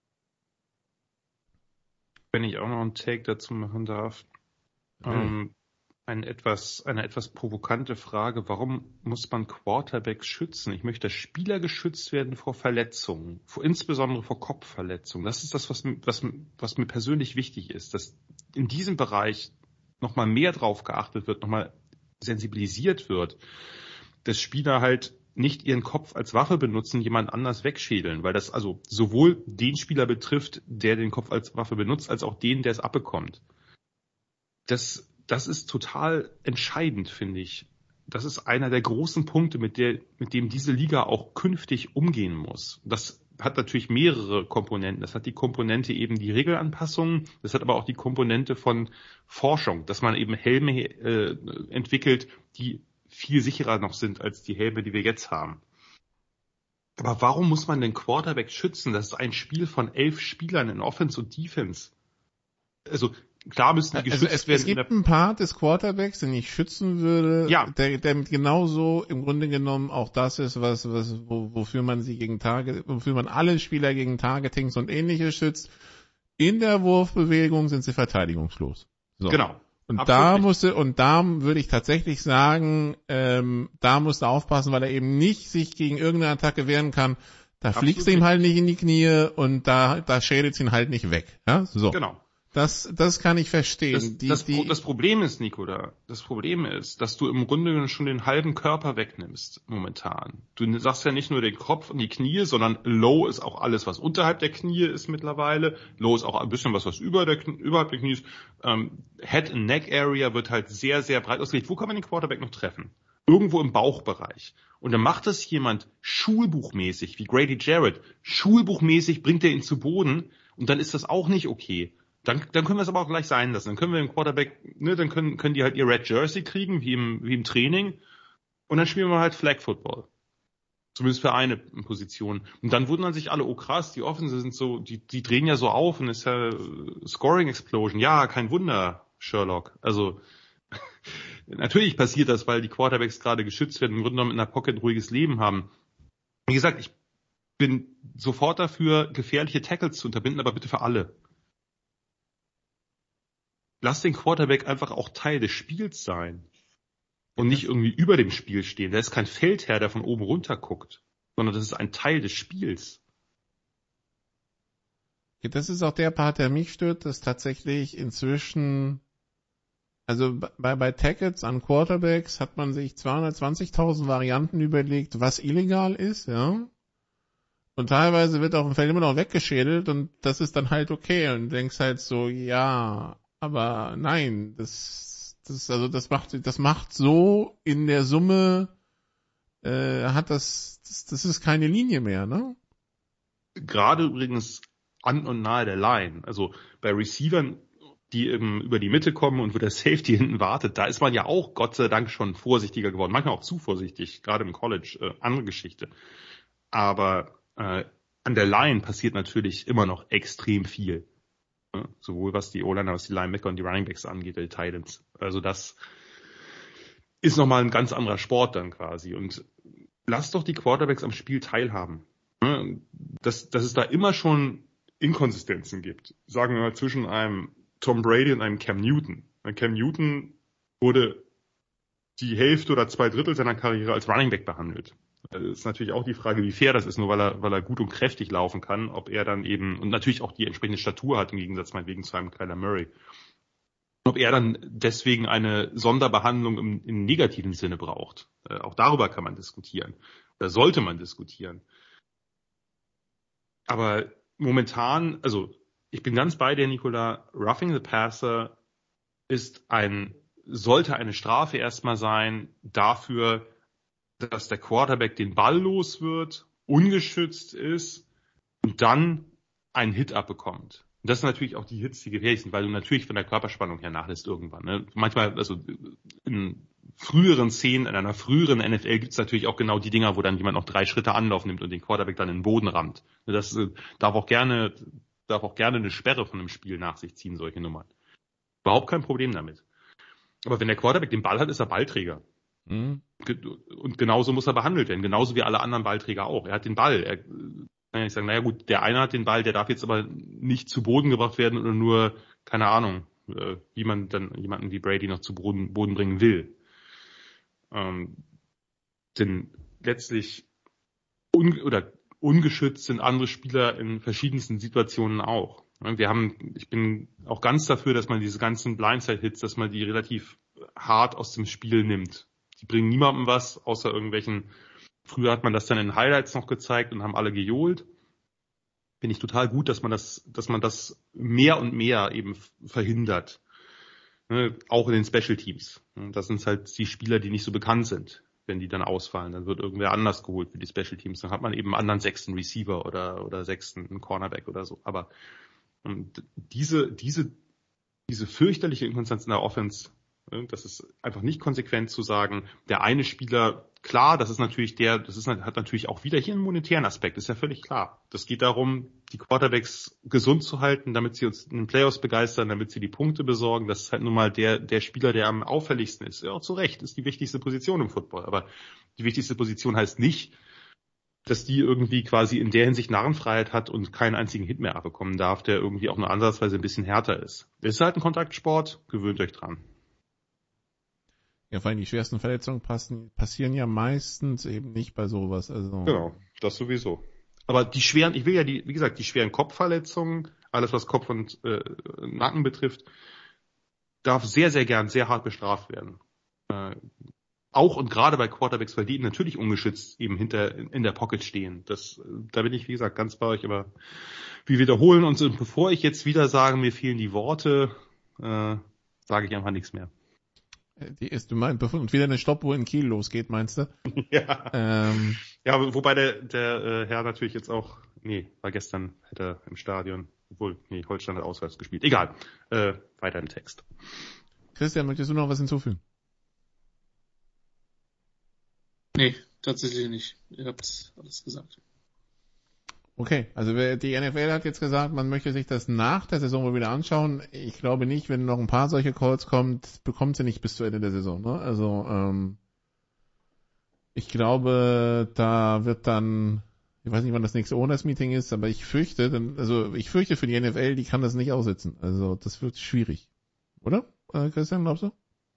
Wenn ich auch noch einen Take dazu machen darf. Eine etwas provokante Frage. Warum muss man Quarterbacks schützen? Ich möchte, dass Spieler geschützt werden vor Verletzungen, insbesondere vor Kopfverletzungen. Das ist das, was mir persönlich wichtig ist, dass in diesem Bereich nochmal mehr drauf geachtet wird, nochmal sensibilisiert wird, dass Spieler halt nicht ihren Kopf als Waffe benutzen, jemand anders wegschädeln, weil das also sowohl den Spieler betrifft, der den Kopf als Waffe benutzt, als auch den, der es abbekommt. Das ist total entscheidend, finde ich. Das ist einer der großen Punkte, mit dem diese Liga auch künftig umgehen muss. Das hat natürlich mehrere Komponenten. Das hat die Komponente eben die Regelanpassungen, das hat aber auch die Komponente von Forschung, dass man eben Helme entwickelt, die viel sicherer noch sind als die Helme, die wir jetzt haben. Aber warum muss man den Quarterback schützen? Das ist ein Spiel von 11 Spielern in Offense und Defense. Also klar müssen die geschützt werden. Es gibt einen Part des Quarterbacks, den ich schützen würde, ja, der genauso im Grunde genommen auch das ist, wofür man alle Spieler gegen Targetings und Ähnliches schützt. In der Wurfbewegung sind sie verteidigungslos. So. Genau. Und da würde ich tatsächlich sagen, da musst du aufpassen, weil er eben nicht sich gegen irgendeine Attacke wehren kann. Da fliegst du ihm halt nicht in die Knie und da schädelt ihn halt nicht weg. Ja, so. Genau. Das kann ich verstehen. Das Problem ist, Nico, dass du im Grunde schon den halben Körper wegnimmst momentan. Du sagst ja nicht nur den Kopf und die Knie, sondern Low ist auch alles, was unterhalb der Knie ist mittlerweile. Low ist auch ein bisschen was überhalb der Knie ist. Head and Neck Area wird halt sehr, sehr breit ausgelegt. Wo kann man den Quarterback noch treffen? Irgendwo im Bauchbereich. Und dann macht das jemand schulbuchmäßig, wie Grady Jarrett. Schulbuchmäßig bringt er ihn zu Boden und dann ist das auch nicht okay. Dann können wir es aber auch gleich sein lassen. Dann können wir den Quarterback, dann können die halt ihr Red Jersey kriegen, wie im Training. Und dann spielen wir halt Flag Football. Zumindest für eine Position. Und dann wundern sich alle, oh krass, die Offense sind so, die drehen ja so auf und ist ja Scoring Explosion. Ja, kein Wunder, Sherlock. Also, natürlich passiert das, weil die Quarterbacks gerade geschützt werden, im Grunde genommen in der Pocket ein ruhiges Leben haben. Wie gesagt, ich bin sofort dafür, gefährliche Tackles zu unterbinden, aber bitte für alle. Lass den Quarterback einfach auch Teil des Spiels sein. Und nicht irgendwie über dem Spiel stehen. Der ist kein Feldherr, der von oben runter guckt. Sondern das ist ein Teil des Spiels. Das ist auch der Part, der mich stört, dass tatsächlich inzwischen, also bei Tackles an Quarterbacks hat man sich 220.000 Varianten überlegt, was illegal ist, ja. Und teilweise wird auf dem Feld immer noch weggeschädelt und das ist dann halt okay. Und du denkst halt so, ja, aber nein, das macht so in der Summe, das ist keine Linie mehr, ne? Gerade übrigens an und nahe der Line. Also bei Receivern, die eben über die Mitte kommen und wo der Safety hinten wartet, da ist man ja auch Gott sei Dank schon vorsichtiger geworden. Manchmal auch zu vorsichtig, gerade im College, andere Geschichte. Aber an der Line passiert natürlich immer noch extrem viel. Ne? Sowohl was die O-Liner, was die Linebacker und die Runningbacks angeht, die Titans. Also das ist nochmal ein ganz anderer Sport dann quasi. Und lass doch die Quarterbacks am Spiel teilhaben. Ne? Dass es da immer schon Inkonsistenzen gibt. Sagen wir mal zwischen einem Tom Brady und einem Cam Newton. Cam Newton wurde die Hälfte oder 2/3 seiner Karriere als Running Back behandelt. Das ist natürlich auch die Frage, wie fair das ist, nur weil er gut und kräftig laufen kann, ob er dann eben, und natürlich auch die entsprechende Statur hat, im Gegensatz meinetwegen zu einem Kyler Murray, ob er dann deswegen eine Sonderbehandlung im negativen Sinne braucht. Auch darüber kann man diskutieren. Oder sollte man diskutieren. Aber momentan, also ich bin ganz bei dir, Nicola, Roughing the Passer sollte eine Strafe erstmal sein dafür, dass der Quarterback den Ball los wird, ungeschützt ist und dann einen Hit abbekommt. Und das sind natürlich auch die Hits, die gefährlich sind, weil du natürlich von der Körperspannung her nachlässt irgendwann. Ne? Manchmal, also in früheren Szenen, in einer früheren NFL gibt es natürlich auch genau die Dinger, wo dann jemand noch 3 Schritte Anlauf nimmt und den Quarterback dann in den Boden rammt. Das darf auch gerne eine Sperre von einem Spiel nach sich ziehen, solche Nummern. Überhaupt kein Problem damit. Aber wenn der Quarterback den Ball hat, ist er Ballträger. Mhm. Und genauso muss er behandelt werden. Genauso wie alle anderen Ballträger auch. Er hat den Ball. Er kann ja nicht sagen, naja gut, der eine hat den Ball, der darf jetzt aber nicht zu Boden gebracht werden oder nur, keine Ahnung, wie man dann jemanden wie Brady noch zu Boden bringen will. Denn letztlich ungeschützt sind andere Spieler in verschiedensten Situationen auch. Ich bin auch ganz dafür, dass man diese ganzen Blindside-Hits, dass man die relativ hart aus dem Spiel nimmt. Die bringen niemandem was, außer irgendwelchen, früher hat man das dann in Highlights noch gezeigt und haben alle gejohlt. Finde ich total gut, dass man das mehr und mehr eben verhindert. Auch in den Special Teams. Das sind halt die Spieler, die nicht so bekannt sind. Wenn die dann ausfallen, dann wird irgendwer anders geholt für die Special Teams. Dann hat man eben einen anderen 6. Receiver oder 6. Cornerback oder so. Aber diese fürchterliche Inkonstanz in der Offense, das ist einfach nicht konsequent zu sagen, der eine Spieler, klar, hat natürlich auch wieder hier einen monetären Aspekt, ist ja völlig klar. Das geht darum, die Quarterbacks gesund zu halten, damit sie uns in den Playoffs begeistern, damit sie die Punkte besorgen. Das ist halt nun mal der Spieler, der am auffälligsten ist. Ja, auch zu Recht, ist die wichtigste Position im Football. Aber die wichtigste Position heißt nicht, dass die irgendwie quasi in der Hinsicht Narrenfreiheit hat und keinen einzigen Hit mehr abbekommen darf, der irgendwie auch nur ansatzweise ein bisschen härter ist. Es ist halt ein Kontaktsport, gewöhnt euch dran. Ja, vor allem die schwersten Verletzungen passieren ja meistens eben nicht bei sowas. Also genau, das sowieso. Aber die schweren Kopfverletzungen, alles was Kopf und Nacken betrifft, darf sehr, sehr gern sehr hart bestraft werden. Auch und gerade bei Quarterbacks, weil die natürlich ungeschützt eben in der Pocket stehen. Da bin ich, wie gesagt, ganz bei euch, aber wir wiederholen uns und bevor ich jetzt wieder sage, mir fehlen die Worte, sage ich einfach nichts mehr. Du meinst, und wieder eine Stoppuhr in Kiel losgeht, meinst du? Ja. Ja, wobei der Herr natürlich jetzt auch, war gestern hätte er im Stadion, Holstein hat auswärts gespielt. Egal, weiter im Text. Christian, möchtest du noch was hinzufügen? Nee, tatsächlich nicht. Ihr habt alles gesagt. Okay, also die NFL hat jetzt gesagt, man möchte sich das nach der Saison wohl wieder anschauen. Ich glaube nicht, wenn noch ein paar solche Calls bekommt sie nicht bis zu Ende der Saison. Ne? Also ich glaube, da wird dann, ich weiß nicht, wann das nächste Owners-Meeting ist, aber ich fürchte für die NFL, die kann das nicht aussitzen. Also das wird schwierig. Oder, Christian, glaubst du?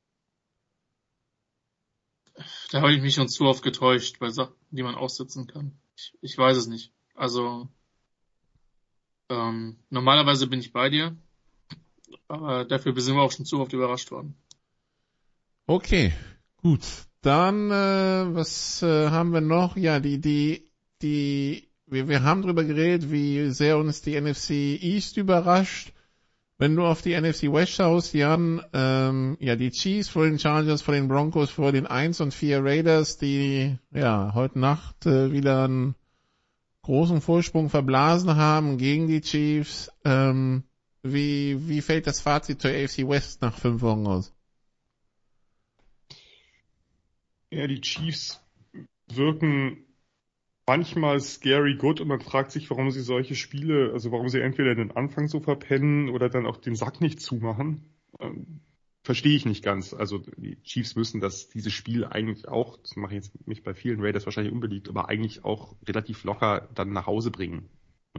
Da habe ich mich schon zu oft getäuscht bei Sachen, die man aussitzen kann. Ich weiß es nicht. Also normalerweise bin ich bei dir, aber dafür sind wir auch schon zu oft überrascht worden. Okay, gut. Dann was haben wir noch? Ja, wir haben drüber geredet, wie sehr uns die NFC East überrascht. Wenn du auf die NFC West schaust, Jan, die Chiefs vor den Chargers, vor den Broncos, vor den 1 und 4 Raiders, die heute Nacht wieder einen großen Vorsprung verblasen haben gegen die Chiefs. Wie fällt das Fazit zur AFC West nach 5 Wochen aus? Ja, die Chiefs wirken manchmal scary good und man fragt sich, warum sie solche Spiele, also warum sie entweder den Anfang so verpennen oder dann auch den Sack nicht zumachen. Verstehe ich nicht ganz. Also die Chiefs müssen dieses Spiel eigentlich auch, das mache ich jetzt mich bei vielen Raiders wahrscheinlich unbeliebt, aber eigentlich auch relativ locker dann nach Hause bringen.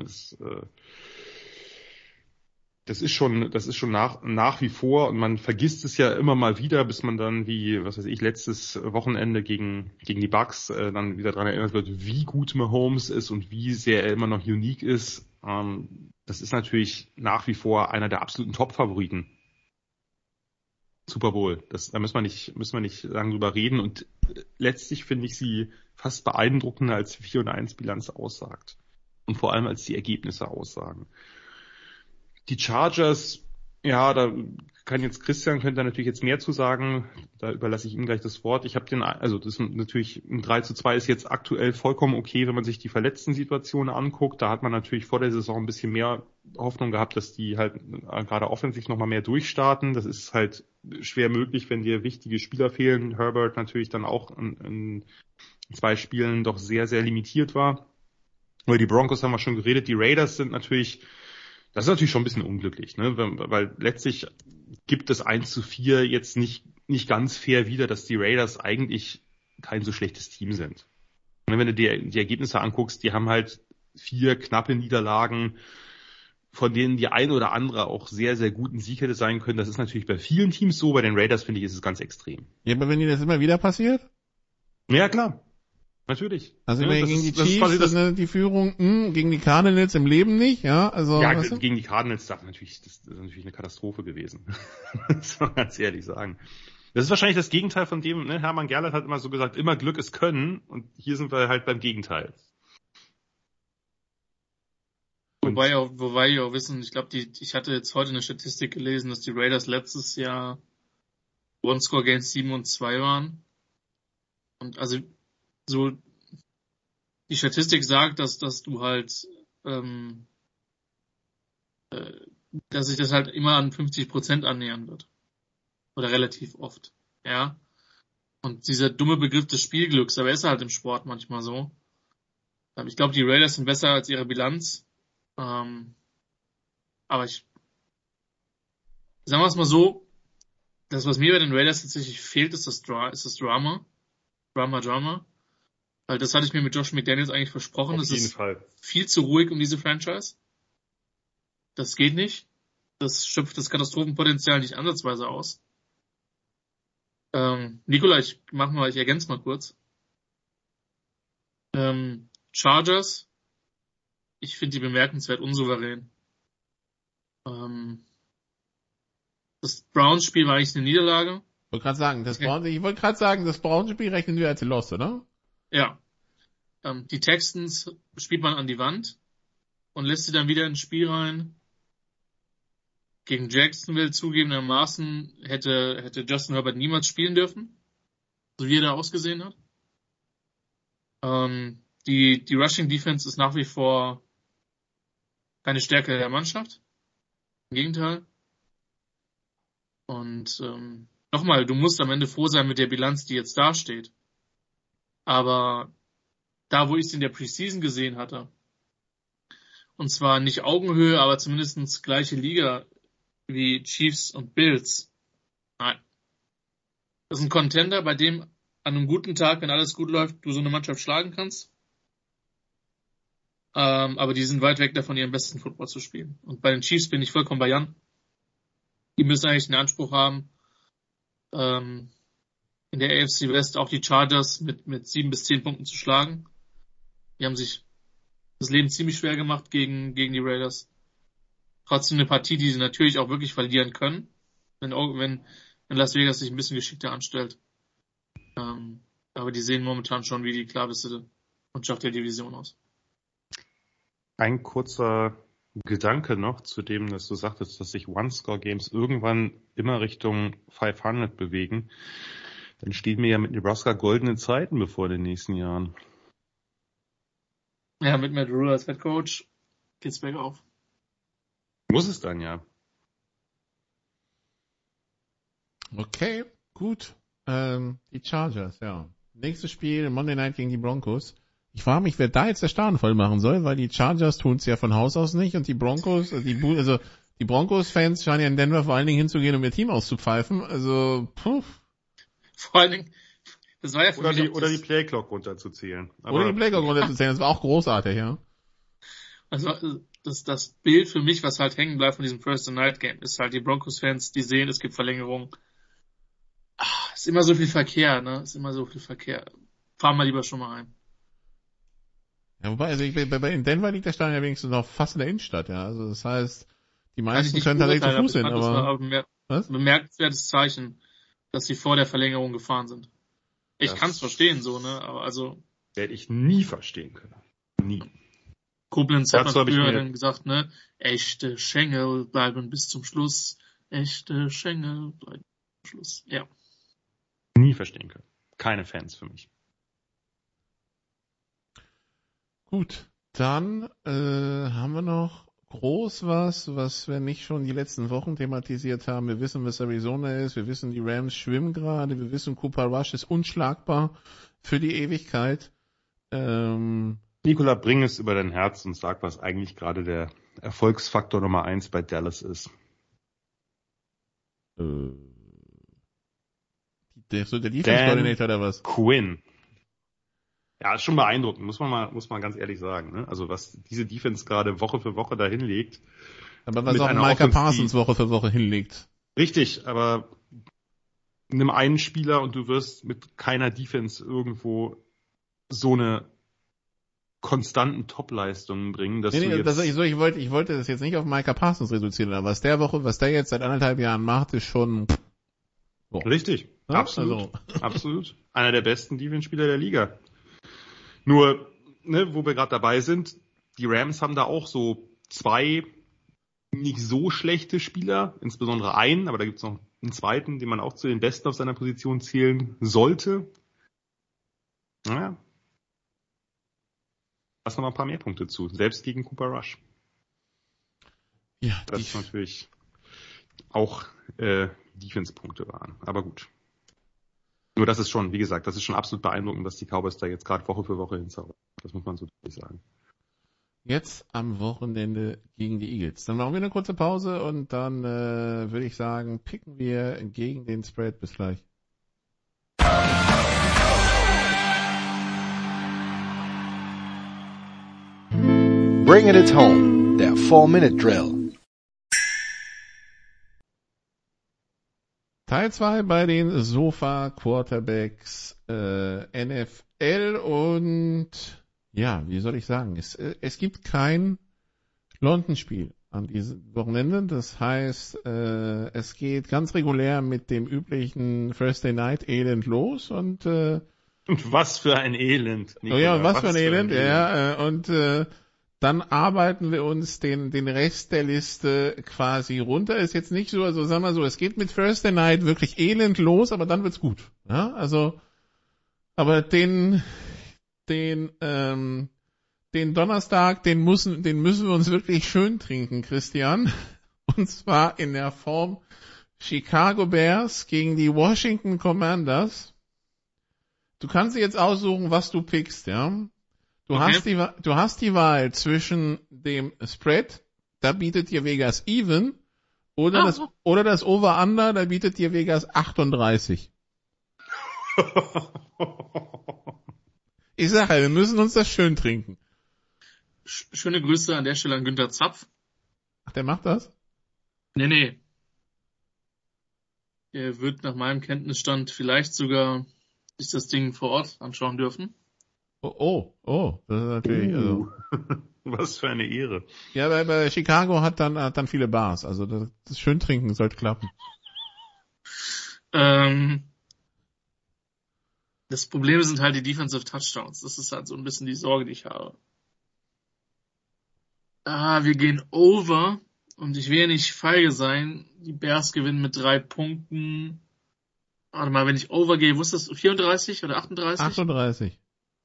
Das ist schon nach wie vor, und man vergisst es ja immer mal wieder, bis man dann letztes Wochenende gegen die Bucks dann wieder daran erinnert wird, wie gut Mahomes ist und wie sehr er immer noch unique ist. Das ist natürlich nach wie vor einer der absoluten Top-Favoriten. Super Bowl. Da müssen wir nicht lange drüber reden, und letztlich finde ich sie fast beeindruckender, als 4-1 Bilanz aussagt. Und vor allem als die Ergebnisse aussagen. Die Chargers, ja, da könnte da natürlich jetzt mehr zu sagen. Da überlasse ich ihm gleich das Wort. Das ist natürlich, ein 3-2 ist jetzt aktuell vollkommen okay, wenn man sich die Verletzten-Situation anguckt. Da hat man natürlich vor der Saison ein bisschen mehr Hoffnung gehabt, dass die halt gerade offensiv nochmal mehr durchstarten. Das ist halt schwer möglich, wenn dir wichtige Spieler fehlen. Herbert natürlich dann auch in 2 Spielen doch sehr, sehr limitiert war. Über die Broncos haben wir schon geredet. Die Raiders sind natürlich, das ist natürlich schon ein bisschen unglücklich, ne? Weil letztlich gibt es 1-4 jetzt nicht ganz fair wieder, dass die Raiders eigentlich kein so schlechtes Team sind. Und wenn du dir die Ergebnisse anguckst, die haben halt 4 knappe Niederlagen, von denen die ein oder andere auch sehr, sehr guten Sieg hätte sein können. Das ist natürlich bei vielen Teams so, bei den Raiders, finde ich, ist es ganz extrem. Ja, aber wenn dir das immer wieder passiert? Ja, klar. Natürlich. Also ja, gegen die Chiefs, die Führung, gegen die Cardinals im Leben nicht, ja? Also, ja, gegen die Cardinals das ist natürlich eine Katastrophe gewesen. Das muss man ganz ehrlich sagen. Das ist wahrscheinlich das Gegenteil von dem, ne? Hermann Gerland hat immer so gesagt, immer Glück ist Können, und hier sind wir halt beim Gegenteil. Wobei wir auch wissen, ich glaube, ich hatte jetzt heute eine Statistik gelesen, dass die Raiders letztes Jahr One-Score-Games 7-2 waren. Und also so, die Statistik sagt, dass du halt, dass sich das halt immer an 50% annähern wird. Oder relativ oft. Ja. Und dieser dumme Begriff des Spielglücks, aber ist halt im Sport manchmal so. Ich glaube, die Raiders sind besser als ihre Bilanz. Aber sagen wir es mal so, das, was mir bei den Raiders tatsächlich fehlt, ist das Drama. Weil das hatte ich mir mit Josh McDaniels eigentlich versprochen. Auf jeden Fall. Viel zu ruhig um diese Franchise. Das geht nicht. Das schöpft das Katastrophenpotenzial nicht ansatzweise aus. Nikola, ich ergänze mal kurz. Chargers, ich finde die bemerkenswert unsouverän. Das Browns-Spiel war eigentlich eine Niederlage. Ich wollte gerade sagen, das Browns-Spiel rechnen wir als Loss, oder? Ja. Die Texans spielt man an die Wand und lässt sie dann wieder ins Spiel rein. Gegen Jacksonville zugegebenermaßen hätte Justin Herbert niemals spielen dürfen, so wie er da ausgesehen hat. Die Rushing Defense ist nach wie vor keine Stärke der Mannschaft. Im Gegenteil. Und nochmal, du musst am Ende froh sein mit der Bilanz, die jetzt dasteht. Aber da, wo ich es in der Preseason gesehen hatte, und zwar nicht Augenhöhe, aber zumindest gleiche Liga wie Chiefs und Bills. Nein. Das ist ein Contender, bei dem an einem guten Tag, wenn alles gut läuft, du so eine Mannschaft schlagen kannst. Aber die sind weit weg davon, ihren besten Football zu spielen. Und bei den Chiefs bin ich vollkommen bei Jan. Die müssen eigentlich einen Anspruch haben, in der AFC West auch die Chargers mit 7 bis 10 Punkten zu schlagen. Die haben sich das Leben ziemlich schwer gemacht gegen die Raiders. Trotzdem eine Partie, die sie natürlich auch wirklich verlieren können, wenn Las Vegas sich ein bisschen geschickter anstellt. Aber die sehen momentan schon wie die klar beste Mannschaft der Division aus. Ein kurzer Gedanke noch zu dem, dass du sagtest, dass sich One-Score-Games irgendwann immer Richtung 500 bewegen. Dann stehen mir ja mit Nebraska goldene Zeiten bevor in den nächsten Jahren. Ja, mit Matt Rhule als Head Coach geht's bergauf. Muss es dann, ja. Okay, gut. Die Chargers, ja. Nächstes Spiel, Monday Night gegen die Broncos. Ich frage mich, wer da jetzt der Stadion voll machen soll, weil die Chargers tun's ja von Haus aus nicht und die Broncos, die Broncos-Fans scheinen ja in Denver vor allen Dingen hinzugehen, um ihr Team auszupfeifen. Also, Vor allen Dingen, das war ja für mich oder die Playclock runterzuzählen. Oder die Playclock runterzuzählen, das war auch großartig, ja. Also das Bild für mich, was halt hängen bleibt von diesem Thursday Night Game, ist halt die Broncos-Fans, die sehen, es gibt Verlängerung. Ist immer so viel Verkehr, ne? Fahren wir lieber schon mal ein. Ja, wobei, also in Denver liegt der Stadion ja wenigstens noch fast in der Innenstadt, ja. Also das heißt, die meisten können tatsächlich zu Fuß hin, aber... Das war ein bemerkenswertes Zeichen, dass sie vor der Verlängerung gefahren sind. Ich kann es verstehen, so, ne? Aber also... Werde ich nie verstehen können. Nie. Koblenz hat früher dann gesagt, ne? Echte Schengel bleiben bis zum Schluss. Echte Schengel bleiben bis zum Schluss. Ja. Nie verstehen können. Keine Fans für mich. Gut, dann haben wir noch groß was wir nicht schon die letzten Wochen thematisiert haben. Wir wissen, was Arizona ist. Wir wissen, die Rams schwimmen gerade. Wir wissen, Cooper Rush ist unschlagbar für die Ewigkeit. Nikola, bring es über dein Herz und sag, was eigentlich gerade der Erfolgsfaktor Nummer 1 bei Dallas ist. Der Defense-Coordinator oder was? Quinn. Ja, ist schon beeindruckend, muss man ganz ehrlich sagen. Ne? Also was diese Defense gerade Woche für Woche da hinlegt. Aber was auch Micah Parsons Woche für Woche hinlegt. Richtig, aber nimm einen Spieler und du wirst mit keiner Defense irgendwo so eine konstanten Top-Leistungen bringen, dass ich wollte das jetzt nicht auf Micah Parsons reduzieren, aber was der jetzt seit 1,5 Jahren macht, ist schon... Boah. Richtig, ja? Absolut. Also. Absolut. Einer der besten Defense-Spieler der Liga. Nur, ne, wo wir gerade dabei sind, die Rams haben da auch so 2 nicht so schlechte Spieler, insbesondere einen, aber da gibt's noch einen zweiten, den man auch zu den Besten auf seiner Position zählen sollte. Naja. Lass noch mal ein paar mehr Punkte zu, selbst gegen Cooper Rush. Ja, das ist natürlich auch Defense-Punkte waren, aber gut. Nur das ist schon, wie gesagt, das ist schon absolut beeindruckend, dass die Cowboys da jetzt gerade Woche für Woche hinzaubern. Das muss man so deutlich sagen. Jetzt am Wochenende gegen die Eagles. Dann machen wir eine kurze Pause und dann würde ich sagen, picken wir gegen den Spread. Bis gleich. Bring it home, der 4-Minute-Drill. Teil 2 bei den Sofa-Quarterbacks NFL und ja, wie soll ich sagen, es gibt kein London-Spiel an diesem Wochenende. Das heißt, es geht ganz regulär mit dem üblichen Thursday Night Elend los und was für ein Elend. Nicola, oh ja, was für ein Elend, ja, und dann arbeiten wir uns den Rest der Liste quasi runter. Ist jetzt nicht so, also sagen wir so, es geht mit Thursday Night wirklich elend los, aber dann wird's gut. Ja, also, aber den Donnerstag, den müssen wir uns wirklich schön trinken, Christian. Und zwar in der Form Chicago Bears gegen die Washington Commanders. Du kannst dir jetzt aussuchen, was du pickst, ja. Du hast die Wahl zwischen dem Spread, da bietet dir Vegas Even, oder das Over-Under, da bietet dir Vegas 38. Ich sage ja, wir müssen uns das schön trinken. Schöne Grüße an der Stelle an Günther Zapf. Ach, der macht das? Nee. Er wird nach meinem Kenntnisstand vielleicht sogar sich das Ding vor Ort anschauen dürfen. Oh, das ist natürlich, also. Was für eine Ehre. Ja, bei Chicago hat dann viele Bars, also das schön trinken sollte klappen. Das Problem sind halt die Defensive Touchdowns. Das ist halt so ein bisschen die Sorge, die ich habe. Wir gehen over und ich will ja nicht feige sein. Die Bears gewinnen mit 3 Punkten. Warte mal, wenn ich over gehe, wo ist das? 34 oder 38? 38.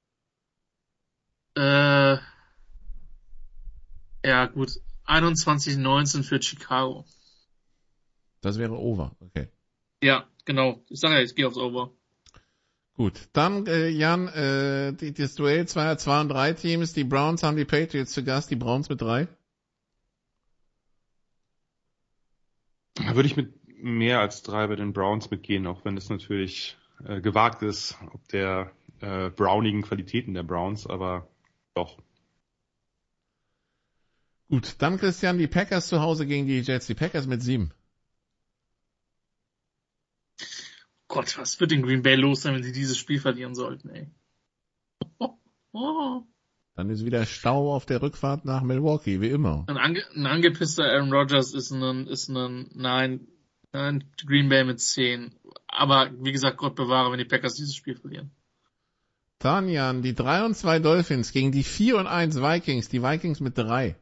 Ja, gut. 21-19 für Chicago. Das wäre over, okay. Ja, genau. Ich sage ja, ich gehe aufs Over. Gut, dann Jan, das Duell zweier 2 und 3 Teams. Die Browns haben die Patriots zu Gast, die Browns mit 3. Da würde ich mit mehr als 3 bei den Browns mitgehen, auch wenn es natürlich gewagt ist, ob der brownigen Qualitäten der Browns, aber doch. Gut, dann Christian, die Packers zu Hause gegen die Jets, die Packers mit 7. Gott, was wird in Green Bay los sein, wenn sie dieses Spiel verlieren sollten, ey? Dann ist wieder Stau auf der Rückfahrt nach Milwaukee, wie immer. Ein angepisster Aaron Rodgers ist nein, Green Bay mit 10. Aber, wie gesagt, Gott bewahre, wenn die Packers dieses Spiel verlieren. Dann, Jan, die 3 und 2 Dolphins gegen die 4 und 1 Vikings, die Vikings mit 3.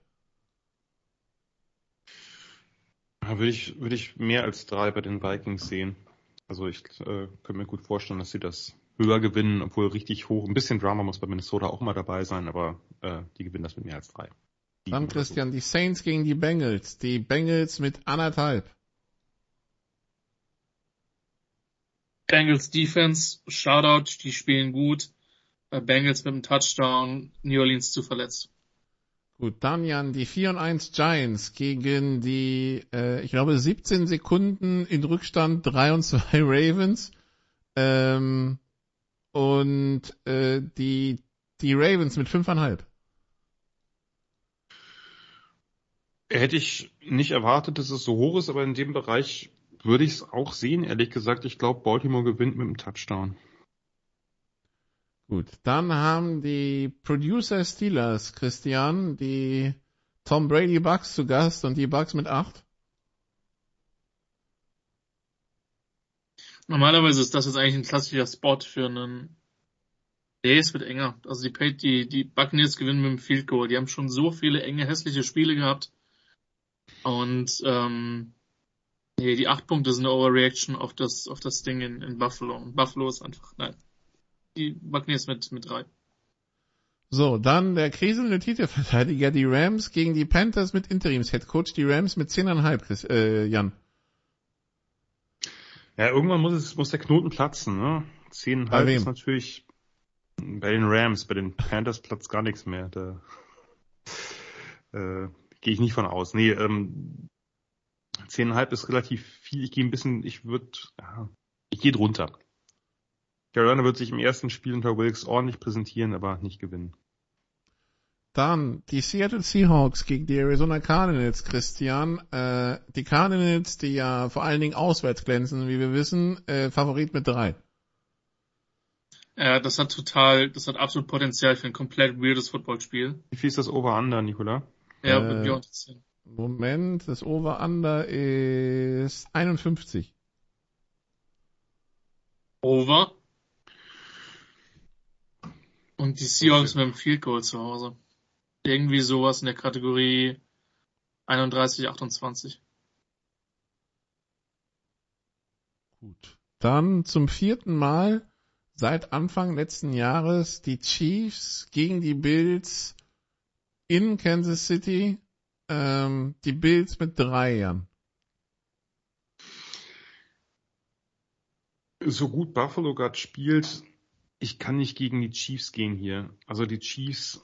Da würde ich mehr als 3 bei den Vikings sehen. Also ich könnte mir gut vorstellen, dass sie das höher gewinnen, obwohl richtig hoch. Ein bisschen Drama muss bei Minnesota auch mal dabei sein, aber die gewinnen das mit mehr als 3. Dann Christian, die Saints gegen die Bengals mit 1,5. Bengals Defense, Shoutout, die spielen gut. Bengals mit einem Touchdown, New Orleans zu verletzt. Gut, dann Jan, die 4 und 1 Giants gegen die, ich glaube 17 Sekunden in Rückstand 3 und 2 Ravens. Und die Ravens mit 5,5. Hätte ich nicht erwartet, dass es so hoch ist, aber in dem Bereich würde ich es auch sehen, ehrlich gesagt. Ich glaube, Baltimore gewinnt mit einem Touchdown. Gut, dann haben die Producer Steelers, Christian, die Tom Brady Bucks zu Gast und die Bucks mit 8. Normalerweise ist das jetzt eigentlich ein klassischer Spot für einen... Nee, es wird enger. Also die Buccaneers gewinnen mit dem Field Goal. Die haben schon so viele enge, hässliche Spiele gehabt. Und die 8 Punkte sind eine Overreaction auf das Ding in Buffalo. Und Buffalo ist einfach... Nein. Die Buccaneers mit 3. So, dann der kriselnde Titelverteidiger, die Rams gegen die Panthers mit Interims-Headcoach, die Rams mit 10,5, Jan. Ja, irgendwann muss der Knoten platzen, ne? 10,5 ist natürlich bei den Rams, bei den Panthers platzt gar nichts mehr. Da gehe ich nicht von aus. Nee, 10,5 ist relativ viel. Ich gehe drunter. Carolina wird sich im ersten Spiel unter Wilkes ordentlich präsentieren, aber nicht gewinnen. Dann die Seattle Seahawks gegen die Arizona Cardinals, Christian. Die Cardinals, die ja vor allen Dingen auswärts glänzen, wie wir wissen, Favorit mit 3. Das hat absolut Potenzial für ein komplett weirdes Footballspiel. Wie viel ist das Over-Under, Nicola? Ja, mit mir 10. Moment, das Over-Under ist 51. Over. Und die Seahawks mit dem Field Goal zu Hause. Irgendwie sowas in der Kategorie 31-28. Gut. Dann zum 4. Mal seit Anfang letzten Jahres die Chiefs gegen die Bills in Kansas City. Die Bills mit 3 Jahren. So gut Buffalo gerade spielt, ich kann nicht gegen die Chiefs gehen hier. Also die Chiefs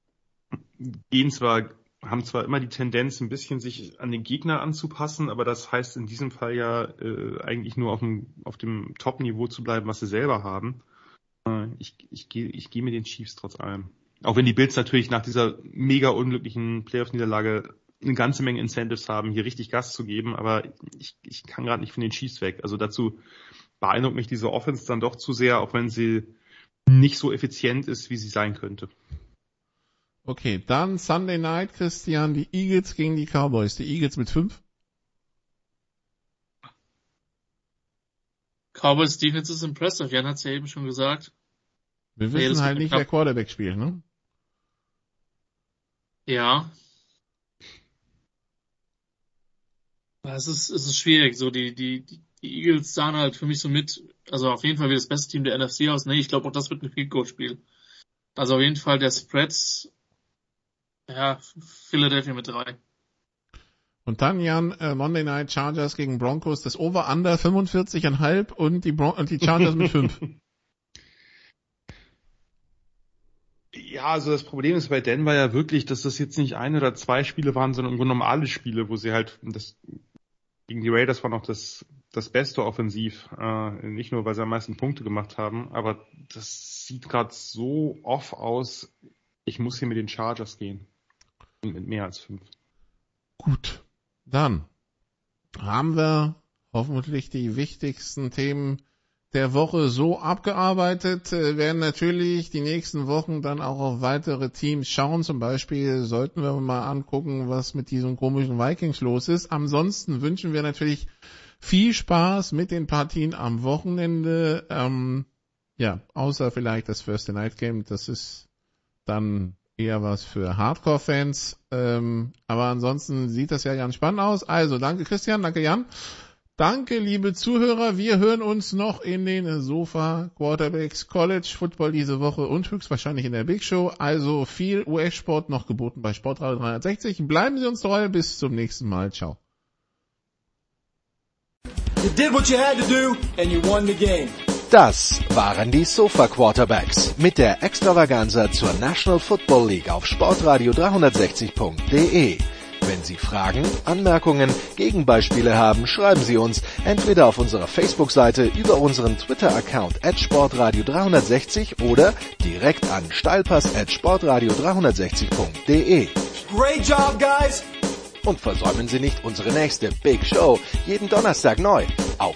haben zwar immer die Tendenz, ein bisschen sich an den Gegner anzupassen, aber das heißt in diesem Fall ja eigentlich nur auf dem Top-Niveau zu bleiben, was sie selber haben. Ich gehe mit den Chiefs trotz allem. Auch wenn die Bills natürlich nach dieser mega unglücklichen Playoff-Niederlage eine ganze Menge Incentives haben, hier richtig Gas zu geben, aber ich kann gerade nicht von den Chiefs weg. Also dazu beeindruckt mich diese Offense dann doch zu sehr, auch wenn sie nicht so effizient ist, wie sie sein könnte. Okay, dann Sunday Night, Christian, die Eagles gegen die Cowboys. Die Eagles mit 5. Cowboys Defense ist impressive. Jan hat es ja eben schon gesagt. Wir wissen halt nicht, wer Quarterback spielt, ne? Ja. Es ist schwierig. So die Eagles sahen halt für mich so also auf jeden Fall wie das beste Team der NFC aus. Nee, ich glaube auch das wird ein Field Goal Spiel. Also auf jeden Fall der Spreads, ja, Philadelphia mit 3. Und dann, Jan, Monday Night Chargers gegen Broncos, das Over-Under 45,5 und die Chargers mit 5. Ja, also das Problem ist bei Denver ja wirklich, dass das jetzt nicht 1 oder 2 Spiele waren, sondern nur normale Spiele, wo sie halt, gegen die Raiders war noch das Beste offensiv, nicht nur, weil sie am meisten Punkte gemacht haben, aber das sieht gerade so off aus, ich muss hier mit den Chargers gehen. Mit mehr als 5. Gut, dann haben wir hoffentlich die wichtigsten Themen der Woche so abgearbeitet, werden natürlich die nächsten Wochen dann auch auf weitere Teams schauen. Zum Beispiel sollten wir mal angucken, was mit diesen komischen Vikings los ist. Ansonsten wünschen wir natürlich viel Spaß mit den Partien am Wochenende. Außer vielleicht das Thursday Night Game, das ist dann eher was für Hardcore-Fans. Aber ansonsten sieht das ja ganz spannend aus. Also danke Christian, danke Jan. Danke, liebe Zuhörer. Wir hören uns noch in den Sofa Quarterbacks College Football diese Woche und höchstwahrscheinlich in der Big Show. Also viel US-Sport noch geboten bei Sportradio 360. Bleiben Sie uns treu. Bis zum nächsten Mal. Ciao. You did what you had to do and you won the game. Das waren die Sofa Quarterbacks mit der Extravaganza zur National Football League auf sportradio360.de. Wenn Sie Fragen, Anmerkungen, Gegenbeispiele haben, schreiben Sie uns entweder auf unserer Facebook-Seite, über unseren Twitter-Account @sportradio360 oder direkt an steilpass@sportradio360.de. Great job, guys! Und versäumen Sie nicht unsere nächste Big Show, jeden Donnerstag neu auf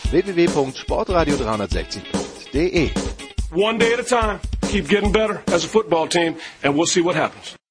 www.sportradio360.de. One day at a time. Keep getting better as a football team, and we'll see what happens.